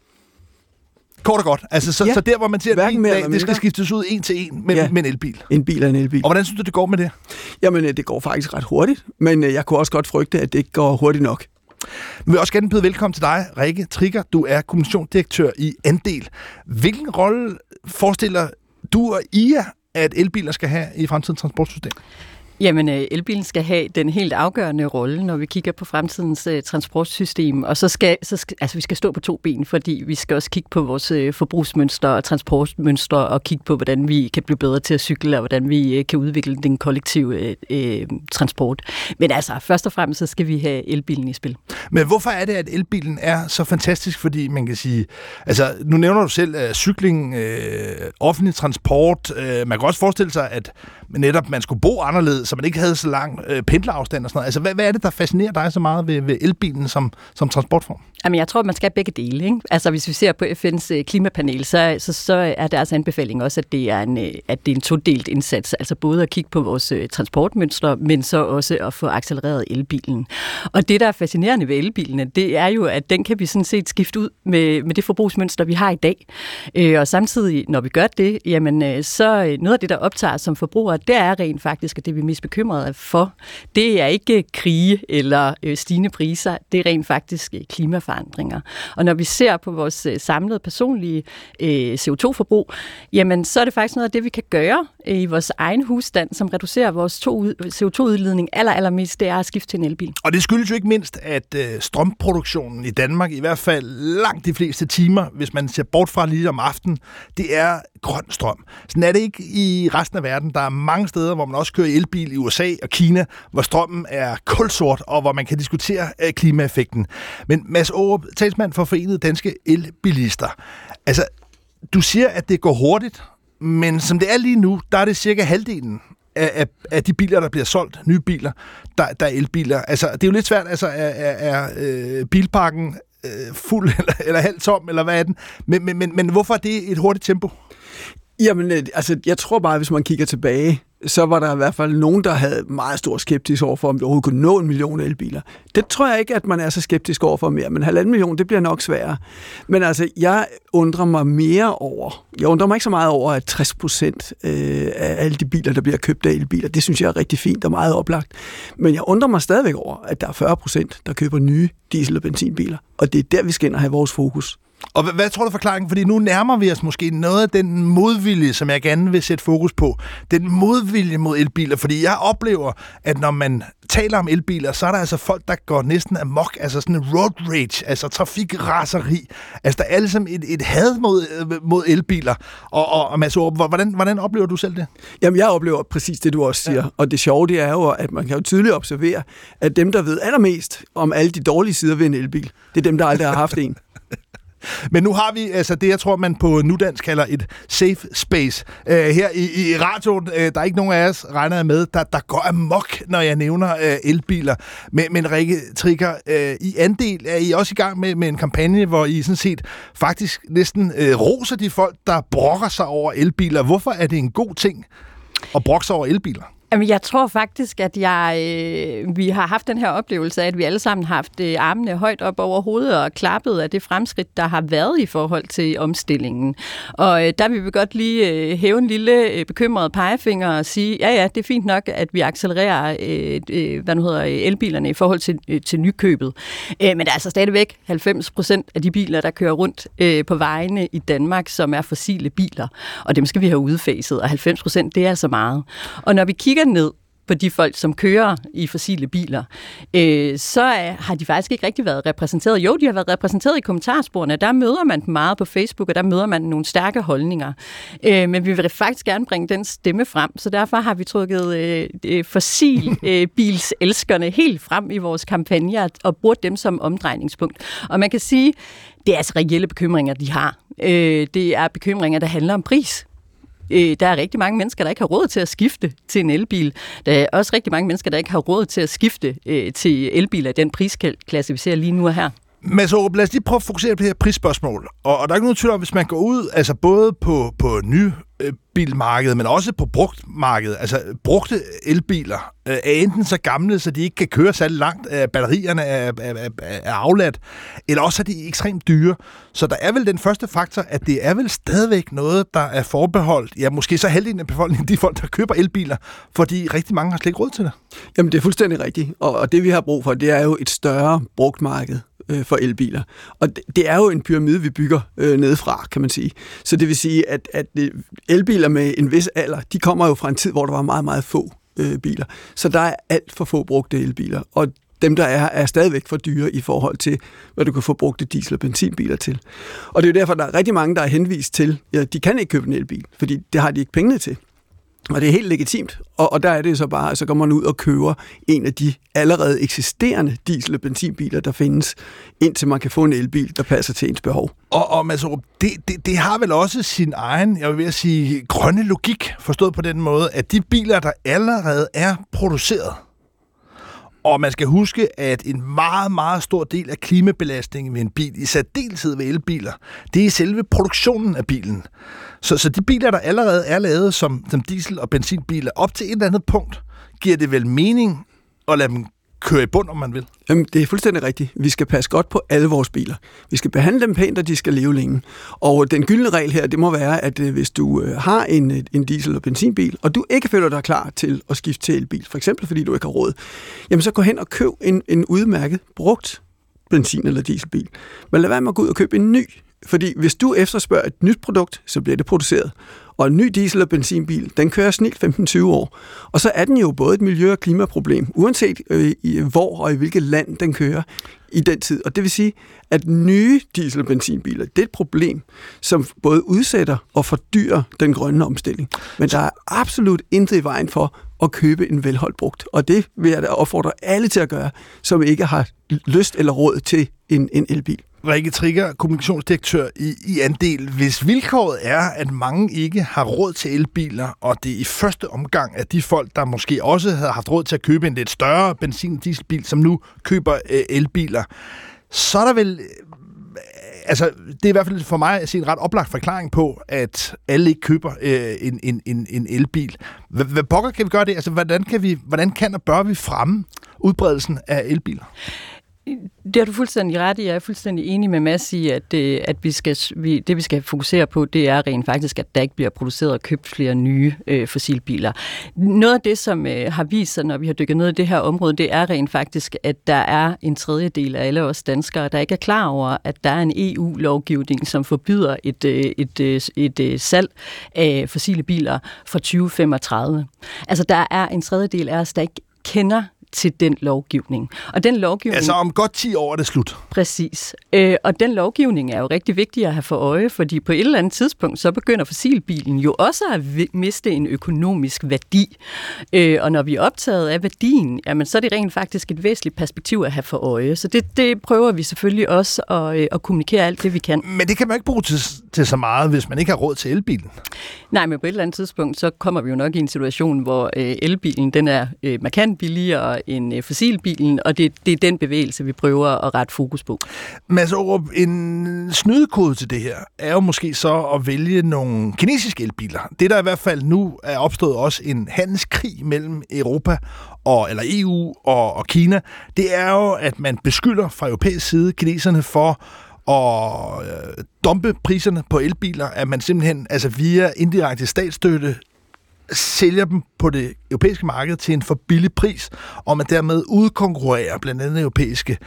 Kort og godt. Altså, så, ja, så der, hvor man siger, at en dag, det skal skiftes ud en til en med, ja, med en elbil. En bil er en elbil. Og hvordan synes du, det går med det? Jamen, det går faktisk ret hurtigt. Men jeg kunne også godt frygte, at det ikke går hurtigt nok. Vi vil også gerne byde velkommen til dig, Rikke Trigger. Du er kommunikationsdirektør i Andel. Hvilken rolle forestiller du og I A, at elbiler skal have i fremtidens transportsystem? Jamen, elbilen skal have den helt afgørende rolle, når vi kigger på fremtidens uh, transportsystem. Og så skal, så skal altså, vi skal stå på to ben, fordi vi skal også kigge på vores uh, forbrugsmønstre og transportmønstre, og kigge på, hvordan vi kan blive bedre til at cykle, og hvordan vi uh, kan udvikle den kollektive uh, transport. Men altså, først og fremmest, så skal vi have elbilen i spil. Men hvorfor er det, at elbilen er så fantastisk? Fordi man kan sige, altså, nu nævner du selv uh, cykling, uh, offentlig transport. Uh, man kan også forestille sig, at netop man skulle bo anderledes, så man ikke havde så lang øh, pendlerafstand og sådan noget. Altså, hvad, hvad er det, der fascinerer dig så meget ved, ved elbilen som, som transportform? Jamen, jeg tror, man skal have begge dele, ikke? Altså, hvis vi ser på F N's øh, klimapanel, så, så, så er deres anbefaling også, at det er en, øh, at det er en todelt indsats. Altså både at kigge på vores øh, transportmønstre, men så også at få accelereret elbilen. Og det, der er fascinerende ved elbilene, det er jo, at den kan vi sådan set skifte ud med, med det forbrugsmønster, vi har i dag. Øh, og samtidig, når vi gør det, jamen, øh, så øh, noget af det, der optager som forbrugere, det er rent faktisk, at det vi er mest bekymrede for, det er ikke krige eller øh, stigende priser, det er rent faktisk øh, klimaforandringer. Og når vi ser på vores øh, samlede personlige øh, C O to forbrug, jamen så er det faktisk noget af det, vi kan gøre øh, i vores egen husstand, som reducerer vores C O to udledning aller, allermest, det er at skifte til en elbil. Og det skyldes jo ikke mindst, at øh, strømproduktionen i Danmark, i hvert fald langt de fleste timer, hvis man ser bort fra lige om aftenen, det er grøn strøm. Sådan er det ikke i resten af verden. Der er mange steder, hvor man også kører elbil i U S A og Kina, hvor strømmen er kulsort, og hvor man kan diskutere øh, klimaeffekten. Men Mads Aarup, talsmand for Forenede Danske Elbilister. Altså, du siger, at det går hurtigt, men som det er lige nu, der er det cirka halvdelen af, af, af de biler, der bliver solgt, nye biler, der, der er elbiler. Altså, det er jo lidt svært, altså, er, er, er øh, bilparken øh, fuld eller, eller halvt tom, eller hvad er den? Men, men, men, men hvorfor er det et hurtigt tempo? Jamen, altså, jeg tror bare, hvis man kigger tilbage, så var der i hvert fald nogen, der havde meget stor skeptisk overfor, om vi overhovedet kunne nå en million elbiler. Det tror jeg ikke, at man er så skeptisk overfor mere, men halvanden million, det bliver nok sværere. Men altså, jeg undrer mig mere over, jeg undrer mig ikke så meget over, at tres procent af alle de biler, der bliver købt af elbiler, det synes jeg er rigtig fint og meget oplagt. Men jeg undrer mig stadigvæk over, at der er fyrre procent, der køber nye diesel- og benzinbiler, og det er der, vi skal ind og have vores fokus. Og hvad, hvad tror du forklaringen? Fordi nu nærmer vi os måske noget af den modvilje, som jeg gerne vil sætte fokus på. Den modvilje mod elbiler, fordi jeg oplever, at når man taler om elbiler, så er der altså folk, der går næsten amok, altså sådan en road rage, altså trafikraseri. Altså der er alle sammen et, et had mod, mod elbiler. Og, og, og Mads Aarup, hvordan, hvordan oplever du selv det? Jamen, jeg oplever præcis det, du også siger. Ja. Og det sjove, det er jo, at man kan jo tydeligt observere, at dem, der ved allermest om alle de dårlige sider ved en elbil, det er dem, der aldrig har haft en. Men nu har vi altså det, jeg tror, man på nudansk kalder et safe space. Uh, her i, i radioen, uh, der er ikke nogen af os, regner jeg med, der, der går amok, når jeg nævner uh, elbiler. Men, men Rikke Trigger, uh, i Andel er I også i gang med, med en kampagne, hvor I sådan set faktisk næsten uh, roser de folk, der brokker sig over elbiler. Hvorfor er det en god ting at brokke sig over elbiler? Jamen, jeg tror faktisk, at jeg, øh, vi har haft den her oplevelse af, at vi alle sammen har haft øh, armene højt op over hovedet og klappet af det fremskridt, der har været i forhold til omstillingen. Og øh, der vil vi godt lige øh, hæve en lille øh, bekymret pegefinger og sige, ja ja, det er fint nok, at vi accelererer øh, øh, hvad nu hedder, elbilerne i forhold til, øh, til nykøbet. Øh, men der er altså stadigvæk halvfems procent af de biler, der kører rundt øh, på vejene i Danmark, som er fossile biler. Og dem skal vi have udfaset, og halvfems procent, det er altså meget. Og når vi kigger ned på de folk, som kører i fossile biler, øh, så har de faktisk ikke rigtig været repræsenteret. Jo, de har været repræsenteret i kommentarsporene. Der møder man dem meget på Facebook, og der møder man nogle stærke holdninger. Øh, men vi vil faktisk gerne bringe den stemme frem, så derfor har vi trukket øh, fossilbilselskerne øh, helt frem i vores kampagner og brugt dem som omdrejningspunkt. Og man kan sige, det er altså reelle bekymringer, de har. Øh, det er bekymringer, der handler om pris. Der er rigtig mange mennesker, der ikke har råd til at skifte til en elbil. Der er også rigtig mange mennesker, der ikke har råd til at skifte øh, til elbiler i den prisklasse, vi ser lige nu og her. Mads Aarup, lad os lige prøve at fokusere på det her prisspørgsmål. Og, og der er ikke nogen tvivl om, hvis man går ud, altså både på, på nye øh, bilmarkedet, men også på brugtmarkedet, altså brugte elbiler øh, er enten så gamle, så de ikke kan køre særlig langt, øh, batterierne er, er, er, er afladt, eller også er de ekstremt dyre. Så der er vel den første faktor, at det er vel stadigvæk noget, der er forbeholdt, ja måske så halvdelen af befolkningen, de folk, der køber elbiler, fordi rigtig mange har slet ikke råd til det. Jamen det er fuldstændig rigtigt, og, og det vi har brug for, det er jo et større brugtmarked for elbiler. Og det er jo en pyramide, vi bygger øh, nedefra, kan man sige. Så det vil sige, at, at elbiler med en vis alder, de kommer jo fra en tid, hvor der var meget, meget få øh, biler. Så der er alt for få brugte elbiler. Og dem, der er, er stadigvæk for dyre i forhold til, hvad du kan få brugte diesel- og benzinbiler til. Og det er jo derfor, der er rigtig mange, der er henvist til, ja, de kan ikke købe en elbil, fordi det har de ikke pengene til. Og det er helt legitimt, og, og der er det så bare, så går man ud og køber en af de allerede eksisterende diesel- og benzinbiler, der findes, indtil man kan få en elbil, der passer til ens behov. Og, og Mads Aarup, det, det, det har vel også sin egen, jeg vil ved at sige, grønne logik, forstået på den måde, at de biler, der allerede er produceret, og man skal huske, at en meget, meget stor del af klimabelastningen ved en bil, i særdeleshed ved elbiler, det er selve produktionen af bilen. Så, så de biler, der allerede er lavet som, som diesel- og benzinbiler, op til et eller andet punkt, giver det vel mening at lade dem køre i bund, om man vil? Jamen, det er fuldstændig rigtigt. Vi skal passe godt på alle vores biler. Vi skal behandle dem pænt, og de skal leve længe. Og den gyldne regel her, det må være, at hvis du har en, en diesel- og benzinbil, og du ikke føler dig klar til at skifte til elbil, for eksempel fordi du ikke har råd, jamen så gå hen og køb en, en udmærket brugt benzin- eller dieselbil. Men lad være med at gå ud og købe en ny. Fordi hvis du efterspørger et nyt produkt, så bliver det produceret. Og en ny diesel- og benzinbil, den kører snilt femten til tyve år. Og så er den jo både et miljø- og klimaproblem, uanset øh, i, hvor og i hvilket land den kører i den tid. Og det vil sige, at nye diesel- og benzinbiler, det er et problem, som både udsætter og fordyrer den grønne omstilling. Men der er absolut intet i vejen for at købe en velholdt brugt. Og det vil jeg da opfordre alle til at gøre, som ikke har lyst eller råd til en, en elbil. Rikke Trigger, kommunikationsdirektør i, i Andel. Hvis vilkåret er, at mange ikke har råd til elbiler, og det i første omgang er de folk, der måske også havde haft råd til at købe en lidt større benzin- og dieselbil, som nu køber øh, elbiler, så er der vel... Øh, altså, det er i hvert fald for mig at se en ret oplagt forklaring på, at alle ikke køber øh, en, en, en, en elbil. Hvad, hvad pokker kan vi gøre det? Altså, hvordan kan, vi, hvordan kan og bør vi fremme udbredelsen af elbiler? Det har du fuldstændig ret i. Jeg er fuldstændig enig med Mads i, at, det, at vi skal, vi, det, vi skal fokusere på, det er rent faktisk, at der ikke bliver produceret og købt flere nye øh, fossilbiler. Noget af det, som øh, har vist sig, når vi har dykket ned i det her område, det er rent faktisk, at der er en tredjedel af alle os danskere, der ikke er klar over, at der er en E U-lovgivning, som forbyder et, øh, et, et, et, et salg af fossile biler fra tyve femogtredive. Altså, der er en tredjedel af os, der ikke kender til den lovgivning. Og den lovgivning... Altså om godt ti år er det slut. Præcis. Øh, og den lovgivning er jo rigtig vigtig at have for øje, fordi på et eller andet tidspunkt, så begynder fossilbilen jo også at miste en økonomisk værdi. Øh, og når vi er optaget af værdien, jamen, så er det rent faktisk et væsentligt perspektiv at have for øje. Så det, det prøver vi selvfølgelig også at, at kommunikere alt det, vi kan. Men det kan man ikke bruge til, til så meget, hvis man ikke har råd til elbilen. Nej, men på et eller andet tidspunkt, så kommer vi jo nok i en situation, hvor øh, elbilen den er øh, markant billigere end fossilbilen, og det, det er den bevægelse, vi prøver at rette fokus på. Mads Aarup, en snydekode til det her er jo måske så at vælge nogle kinesiske elbiler. Det der i hvert fald nu er opstået også en handelskrig mellem Europa og, eller E U og, og Kina, det er jo, at man beskylder fra europæisk side kineserne for at øh, dumpe priserne på elbiler, at man simpelthen altså via indirekte statsstøtte sælger dem på det europæiske marked til en for billig pris, og man dermed udkonkurrerer blandt andet europæiske.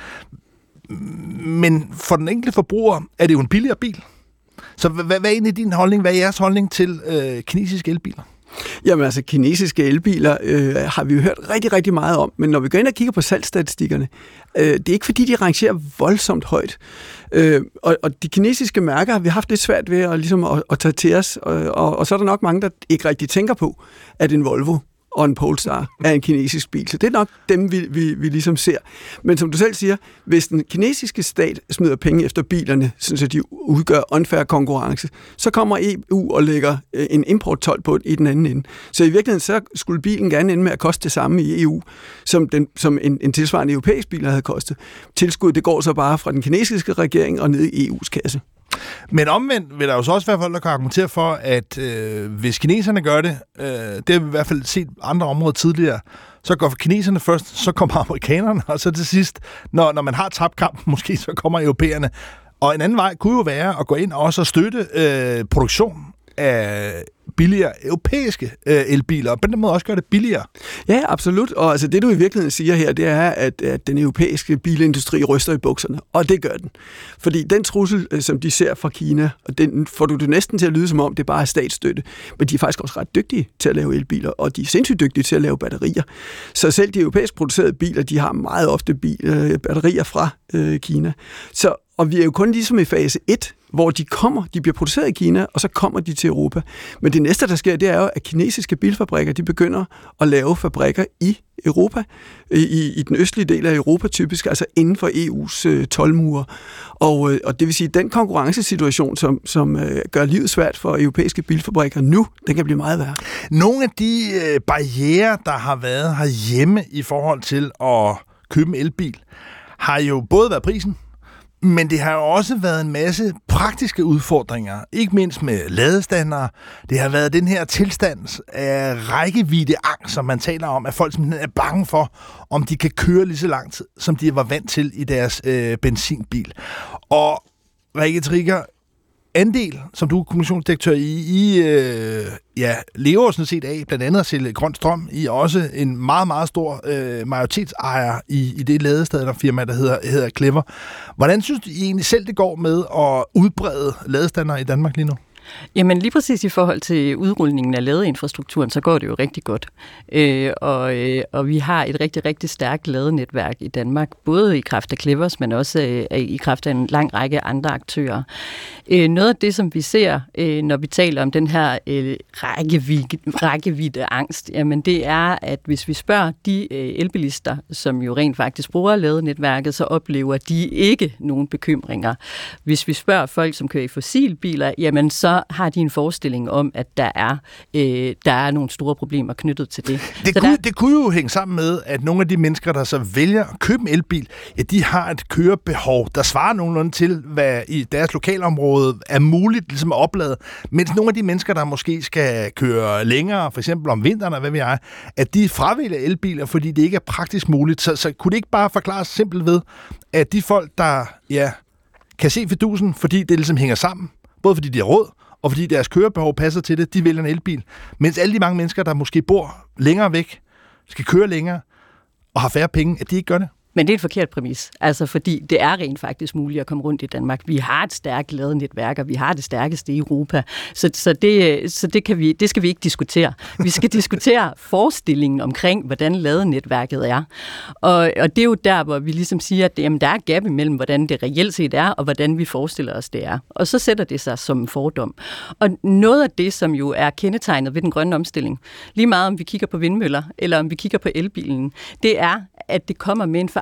Men for den enkelte forbruger er det jo en billigere bil. Så hvad, hvad er egentlig din holdning? Hvad er jeres holdning til øh, kinesiske elbiler? Jamen altså, kinesiske elbiler øh, har vi jo hørt rigtig, rigtig meget om, men når vi går ind og kigger på salgsstatistikkerne, øh, det er ikke fordi, de rangerer voldsomt højt. Øh, og, og de kinesiske mærker har vi haft lidt svært ved at, ligesom, at, at tage til os, og, og, og så er der nok mange, der ikke rigtig tænker på, at en Volvo og en Polestar er en kinesisk bil. Så det er nok dem, vi, vi, vi ligesom ser. Men som du selv siger, hvis den kinesiske stat smider penge efter bilerne, så de udgør unfair konkurrence, så kommer E U og lægger en importtold på i den anden ende. Så i virkeligheden så skulle bilen gerne ende med at koste det samme i E U, som, den, som en, en tilsvarende europæisk bil havde kostet. Tilskud, det går så bare fra den kinesiske regering og ned i E U's kasse. Men omvendt vil der jo så også være folk, der kan argumentere for, at øh, hvis kineserne gør det, øh, det har vi i hvert fald set andre områder tidligere, så går kineserne først, så kommer amerikanerne, og så til sidst, når, når man har tabt kampen, måske så kommer europæerne. Og en anden vej kunne jo være at gå ind og også støtte øh, produktion af billigere europæiske øh, elbiler, og på den måde også gøre det billigere. Ja, absolut. Og altså, det, du i virkeligheden siger her, det er, at, at den europæiske bilindustri ryster i bukserne. Og det gør den. Fordi den trussel, som de ser fra Kina, og den får du det næsten til at lyde som om, det bare er statsstøtte. Men de er faktisk også ret dygtige til at lave elbiler, og de er sindssygt dygtige til at lave batterier. Så selv de europæisk producerede biler, de har meget ofte bil, øh, batterier fra øh, Kina. Så Og vi er jo kun ligesom i fase et, hvor de kommer, de bliver produceret i Kina, og så kommer de til Europa. Men det næste, der sker, det er jo, at kinesiske bilfabrikker, de begynder at lave fabrikker i Europa, i, i den østlige del af Europa typisk, altså inden for E U's øh, toldmure. Og, øh, og det vil sige, at den konkurrencesituation, som, som øh, gør livet svært for europæiske bilfabrikker nu, den kan blive meget værre. Nogle af de øh, barrierer, der har været herhjemme i forhold til at købe en elbil, har jo både været prisen, men det har jo også været en masse praktiske udfordringer, ikke mindst med ladestander. Det har været den her tilstand af rækkeviddeangst, som man taler om, at folk simpelthen er bange for, om de kan køre lige så lang tid, som de var vant til i deres øh, benzinbil. Og Rikke Trigger, andel, som du er kommunikationsdirektør i, I øh, ja, lever sådan set af, blandt andet at sælge grøn strøm. I er også en meget, meget stor øh, majoritetsejer i, i det ladestander-firma, der hedder, hedder Clever. Hvordan synes I egentlig selv, det går med at udbrede ladestander i Danmark lige nu? Jamen lige præcis i forhold til udrulningen af ladeinfrastrukturen, så går det jo rigtig godt. Øh, og, øh, og vi har et rigtig, rigtig stærkt ladenetværk i Danmark, både i kraft af Clevers, men også øh, i kraft af en lang række andre aktører. Øh, noget af det, som vi ser, øh, når vi taler om den her øh, rækkevidde, rækkevidde angst, jamen det er, at hvis vi spørger de øh, elbilister, som jo rent faktisk bruger ladenetværket, så oplever de ikke nogen bekymringer. Hvis vi spørger folk, som kører i fossilbiler, jamen så har de en forestilling om, at der er, øh, der er nogle store problemer knyttet til det. Det kunne, der... det kunne jo hænge sammen med, at nogle af de mennesker, der så vælger at købe en elbil, ja, de har et kørebehov, der svarer nogenlunde til, hvad i deres lokalområde er muligt ligesom at oplade. Mens nogle af de mennesker, der måske skal køre længere, for eksempel om vinteren, og hvad vi er, at de fravælger elbiler, fordi det ikke er praktisk muligt. Så, så kunne det ikke bare forklares simpelt ved, at de folk, der ja, kan se fidusen, fordi det ligesom hænger sammen, både fordi de har råd, og fordi deres kørebehov passer til det, de vælger en elbil. Mens alle de mange mennesker, der måske bor længere væk, skal køre længere og har færre penge, at de ikke gør det. Men det er et forkert præmis, altså fordi det er rent faktisk muligt at komme rundt i Danmark. Vi har et stærkt ladenetværk, og vi har det stærkeste i Europa, så, så, det, så det, kan vi, det skal vi ikke diskutere. Vi skal diskutere forestillingen omkring, hvordan ladenetværket er. Og, og det er jo der, hvor vi ligesom siger, at jamen, der er et gap imellem, hvordan det reelt set er, og hvordan vi forestiller os, det er. Og så sætter det sig som en fordom. Og noget af det, som jo er kendetegnet ved den grønne omstilling, lige meget om vi kigger på vindmøller, eller om vi kigger på elbilen, det er, at det kommer med en forandring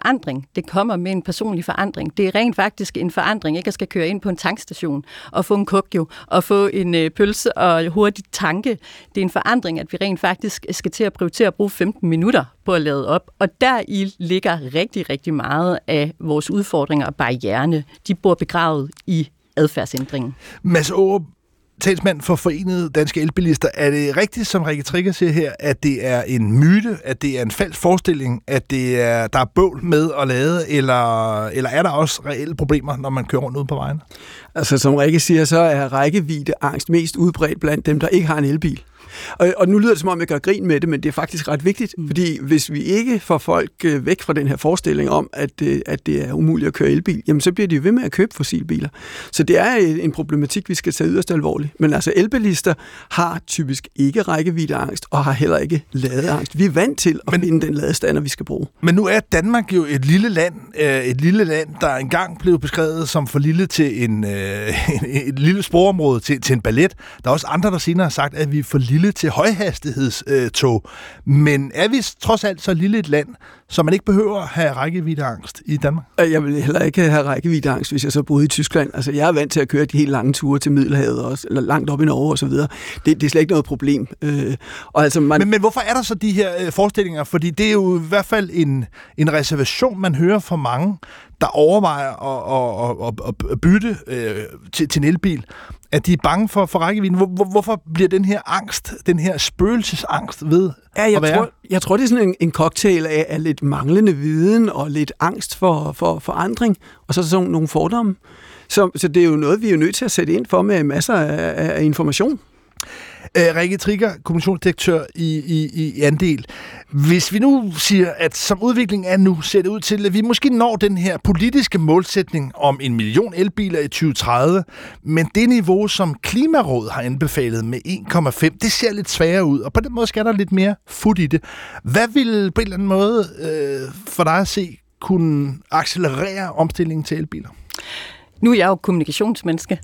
forandring. Det kommer med en personlig forandring. Det er rent faktisk en forandring, ikke at skal køre ind på en tankstation og få en kokjo og få en øh, pølse og hurtigt tanke. Det er en forandring, at vi rent faktisk skal til at prioritere at bruge femten minutter på at lade op. Og der i ligger rigtig, rigtig meget af vores udfordringer og barriererne. De bor begravet i adfærdsændringen. Mads Aarup, talsmand for Forenet Danske Elbilister. Er det rigtigt, som Rikke Trigger siger her, at det er en myte, at det er en falsk forestilling, at det er, der er bøvl med at lade, eller, eller er der også reelle problemer, når man kører rundt ude på vejen? Altså, som Rikke siger, så er rækkeviddeangst mest udbredt blandt dem, der ikke har en elbil. Og, og nu lyder det som om, jeg gør grin med det, men det er faktisk ret vigtigt, mm. fordi hvis vi ikke får folk væk fra den her forestilling om, at, at det er umuligt at køre elbil, jamen så bliver de jo ved med at købe fossilbiler. Så det er en problematik, vi skal tage yderst alvorligt. Men altså, elbilister har typisk ikke rækkeviddeangst og har heller ikke ladeangst. Vi er vant til at men, finde den ladestander, vi skal bruge. Men nu er Danmark jo et lille land, et lille land, der engang blev beskrevet som for lille til en, et lille sporområde til, til en ballet. Der er også andre, der senere har sagt, at vi er for lille til højhastighedstog. Men er vi trods alt så lille et land, så man ikke behøver at have rækkeviddeangst i Danmark? Jeg vil heller ikke have rækkeviddeangst, hvis jeg så boede i Tyskland. Altså, jeg er vant til at køre de helt lange ture til Middelhavet, også, eller langt op i Norge og så videre. Det, det er slet ikke noget problem. Øh, og altså, man... men, men hvorfor er der så de her øh, forestillinger? Fordi det er jo i hvert fald en, en reservation, man hører fra mange, der overvejer at, at, at, at bytte øh, til, til en elbil, at de er bange for, for rækkevidden. Hvor, hvor, hvorfor bliver den her angst, den her spøgelsesangst ved ja, jeg at være? Tror, jeg tror, det er sådan en, en cocktail af, af lidt manglende viden og lidt angst for, for forandring, og så sådan nogle fordomme. Så, så det er jo noget, vi er nødt til at sætte ind for med masser af, af information. Uh, Rikke Trigger, kommunikationsdirektør i, i, i Andel. Hvis vi nu siger, at som udviklingen er nu, ser det ud til, at vi måske når den her politiske målsætning om en million elbiler i tyve tredive, men det niveau, som Klimarådet har anbefalet med en komma fem, det ser lidt sværere ud, og på den måde skal der lidt mere fut i det. Hvad vil på en eller anden måde øh, for dig at se kunne accelerere omstillingen til elbiler? Nu er jeg jo kommunikationsmenneske,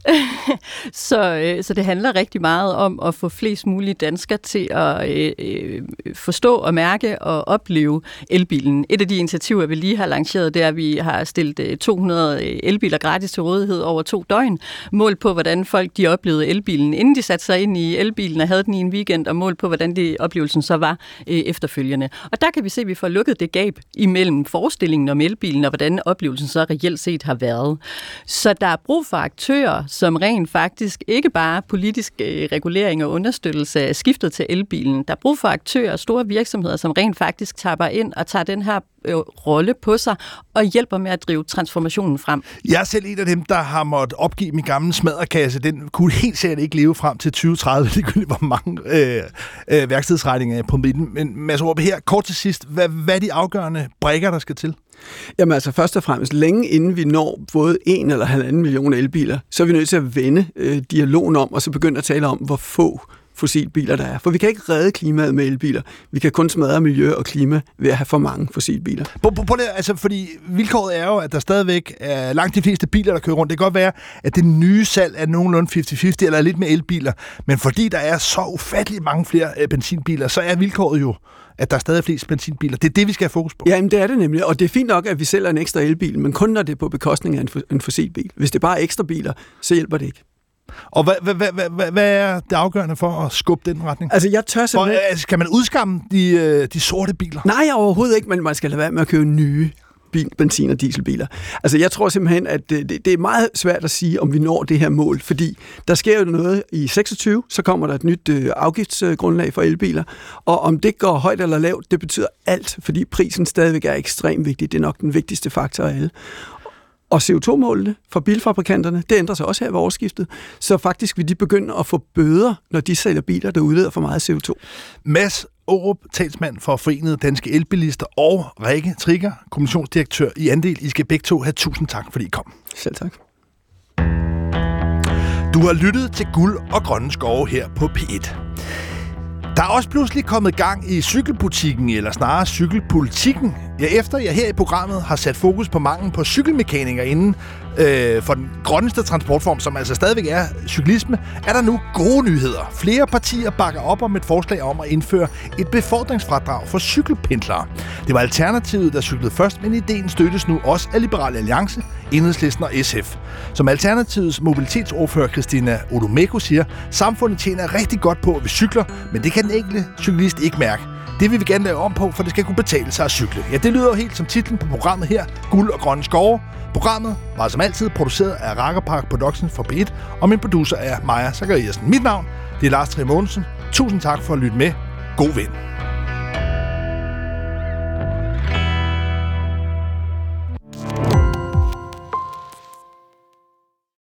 så, øh, så det handler rigtig meget om at få flest mulige danskere til at øh, forstå og mærke og opleve elbilen. Et af de initiativer, vi lige har lanceret, det er, at vi har stillet to hundrede elbiler gratis til rådighed over to døgn. Mål på, hvordan folk de oplevede elbilen, inden de satte sig ind i elbilen og havde den i en weekend, og mål på, hvordan det oplevelsen så var øh, efterfølgende. Og der kan vi se, at vi får lukket det gab imellem forestillingen om elbilen, og hvordan oplevelsen så reelt set har været. Så der er brug for aktører, som rent faktisk ikke bare politisk øh, regulering og understøttelse af skiftet til elbilen. Der er brug for aktører og store virksomheder, som rent faktisk tapper ind og tager den her øh, rolle på sig og hjælper med at drive transformationen frem. Jeg er selv en af dem, der har måttet opgive min gamle smadderkasse. Den kunne helt sikkert ikke leve frem til tyve tredive. Det kunne hvor mange øh, øh, værkstedsregninger på midten. Men Mads Aarup, her kort til sidst, hvad, hvad er de afgørende brikker, der skal til? Jamen altså først og fremmest, længe inden vi når både en eller halvanden million elbiler, så er vi nødt til at vende øh, dialogen om, og så begynde at tale om, hvor få fossilbiler der er. For vi kan ikke redde klimaet med elbiler. Vi kan kun smadre miljø og klima ved at have for mange fossilbiler. På, på, på det, altså, fordi vilkåret er jo, at der stadigvæk er langt de fleste biler, der kører rundt. Det kan godt være, at det nye salg er nogenlunde halvtreds halvtreds eller lidt med elbiler. Men fordi der er så ufattelig mange flere øh, benzinbiler, så er vilkåret jo, at der er stadig flest benzinbiler. Det er det, vi skal have fokus på. Ja, men det er det nemlig. Og det er fint nok, at vi sælger en ekstra elbil, men kun når det er på bekostning af en fossilbil. Hvis det bare er ekstra biler, så hjælper det ikke. Og hvad, hvad, hvad, hvad, hvad er det afgørende for at skubbe den retning? Altså, jeg tør simpelthen... For, altså, kan man udskamme de, de sorte biler? Nej, overhovedet ikke, men man skal lade være med at købe nye bil, benzin- og dieselbiler. Altså, jeg tror simpelthen, at det, det er meget svært at sige, om vi når det her mål, fordi der sker jo noget i seksogtyve, så kommer der et nyt øh, afgiftsgrundlag for elbiler, og om det går højt eller lavt, det betyder alt, fordi prisen stadigvæk er ekstremt vigtig. Det er nok den vigtigste faktor af alle. Og C O to målene for bilfabrikanterne, det ændrer sig også her ved årsskiftet, så faktisk vil de begynde at få bøder, når de sælger biler, der udleder for meget C O to. Mads Aarup, talsmand for Forenet Danske Elbilister, og Rikke Trigger, kommunikationsdirektør i Andel. I skal begge to have tusind tak, fordi I kom. Selv tak. Du har lyttet til Guld og Grønne Skove her på P et. Der er også pludselig kommet gang i cykelbutikken, eller snarere cykelpolitikken, Ja, efter jeg her i programmet har sat fokus på manglen på cykelmekanikere inden øh, for den grønneste transportform, som altså stadigvæk er cyklisme, er der nu gode nyheder. Flere partier bakker op om et forslag om at indføre et befordringsfradrag for cykelpendlere. Det var Alternativet, der cyklede først, men ideen støttes nu også af Liberal Alliance, Enhedslisten og S F. Som Alternativets mobilitetsordfører Christina Olumeko siger, samfundet tjener rigtig godt på, at vi cykler, men det kan den enkelte cyklist ikke mærke. Det vil vi gerne lave om på, for det skal kunne betale sig at cykle. Ja, det lyder jo helt som titlen på programmet her, Guld og Grønne Skove. Programmet var som altid produceret af Rakkerpark Productions for P et, og min producer er Maja Zachariasen. Mit navn, det er Lars Trier Mogensen. Tusind tak for at lytte med. God vind.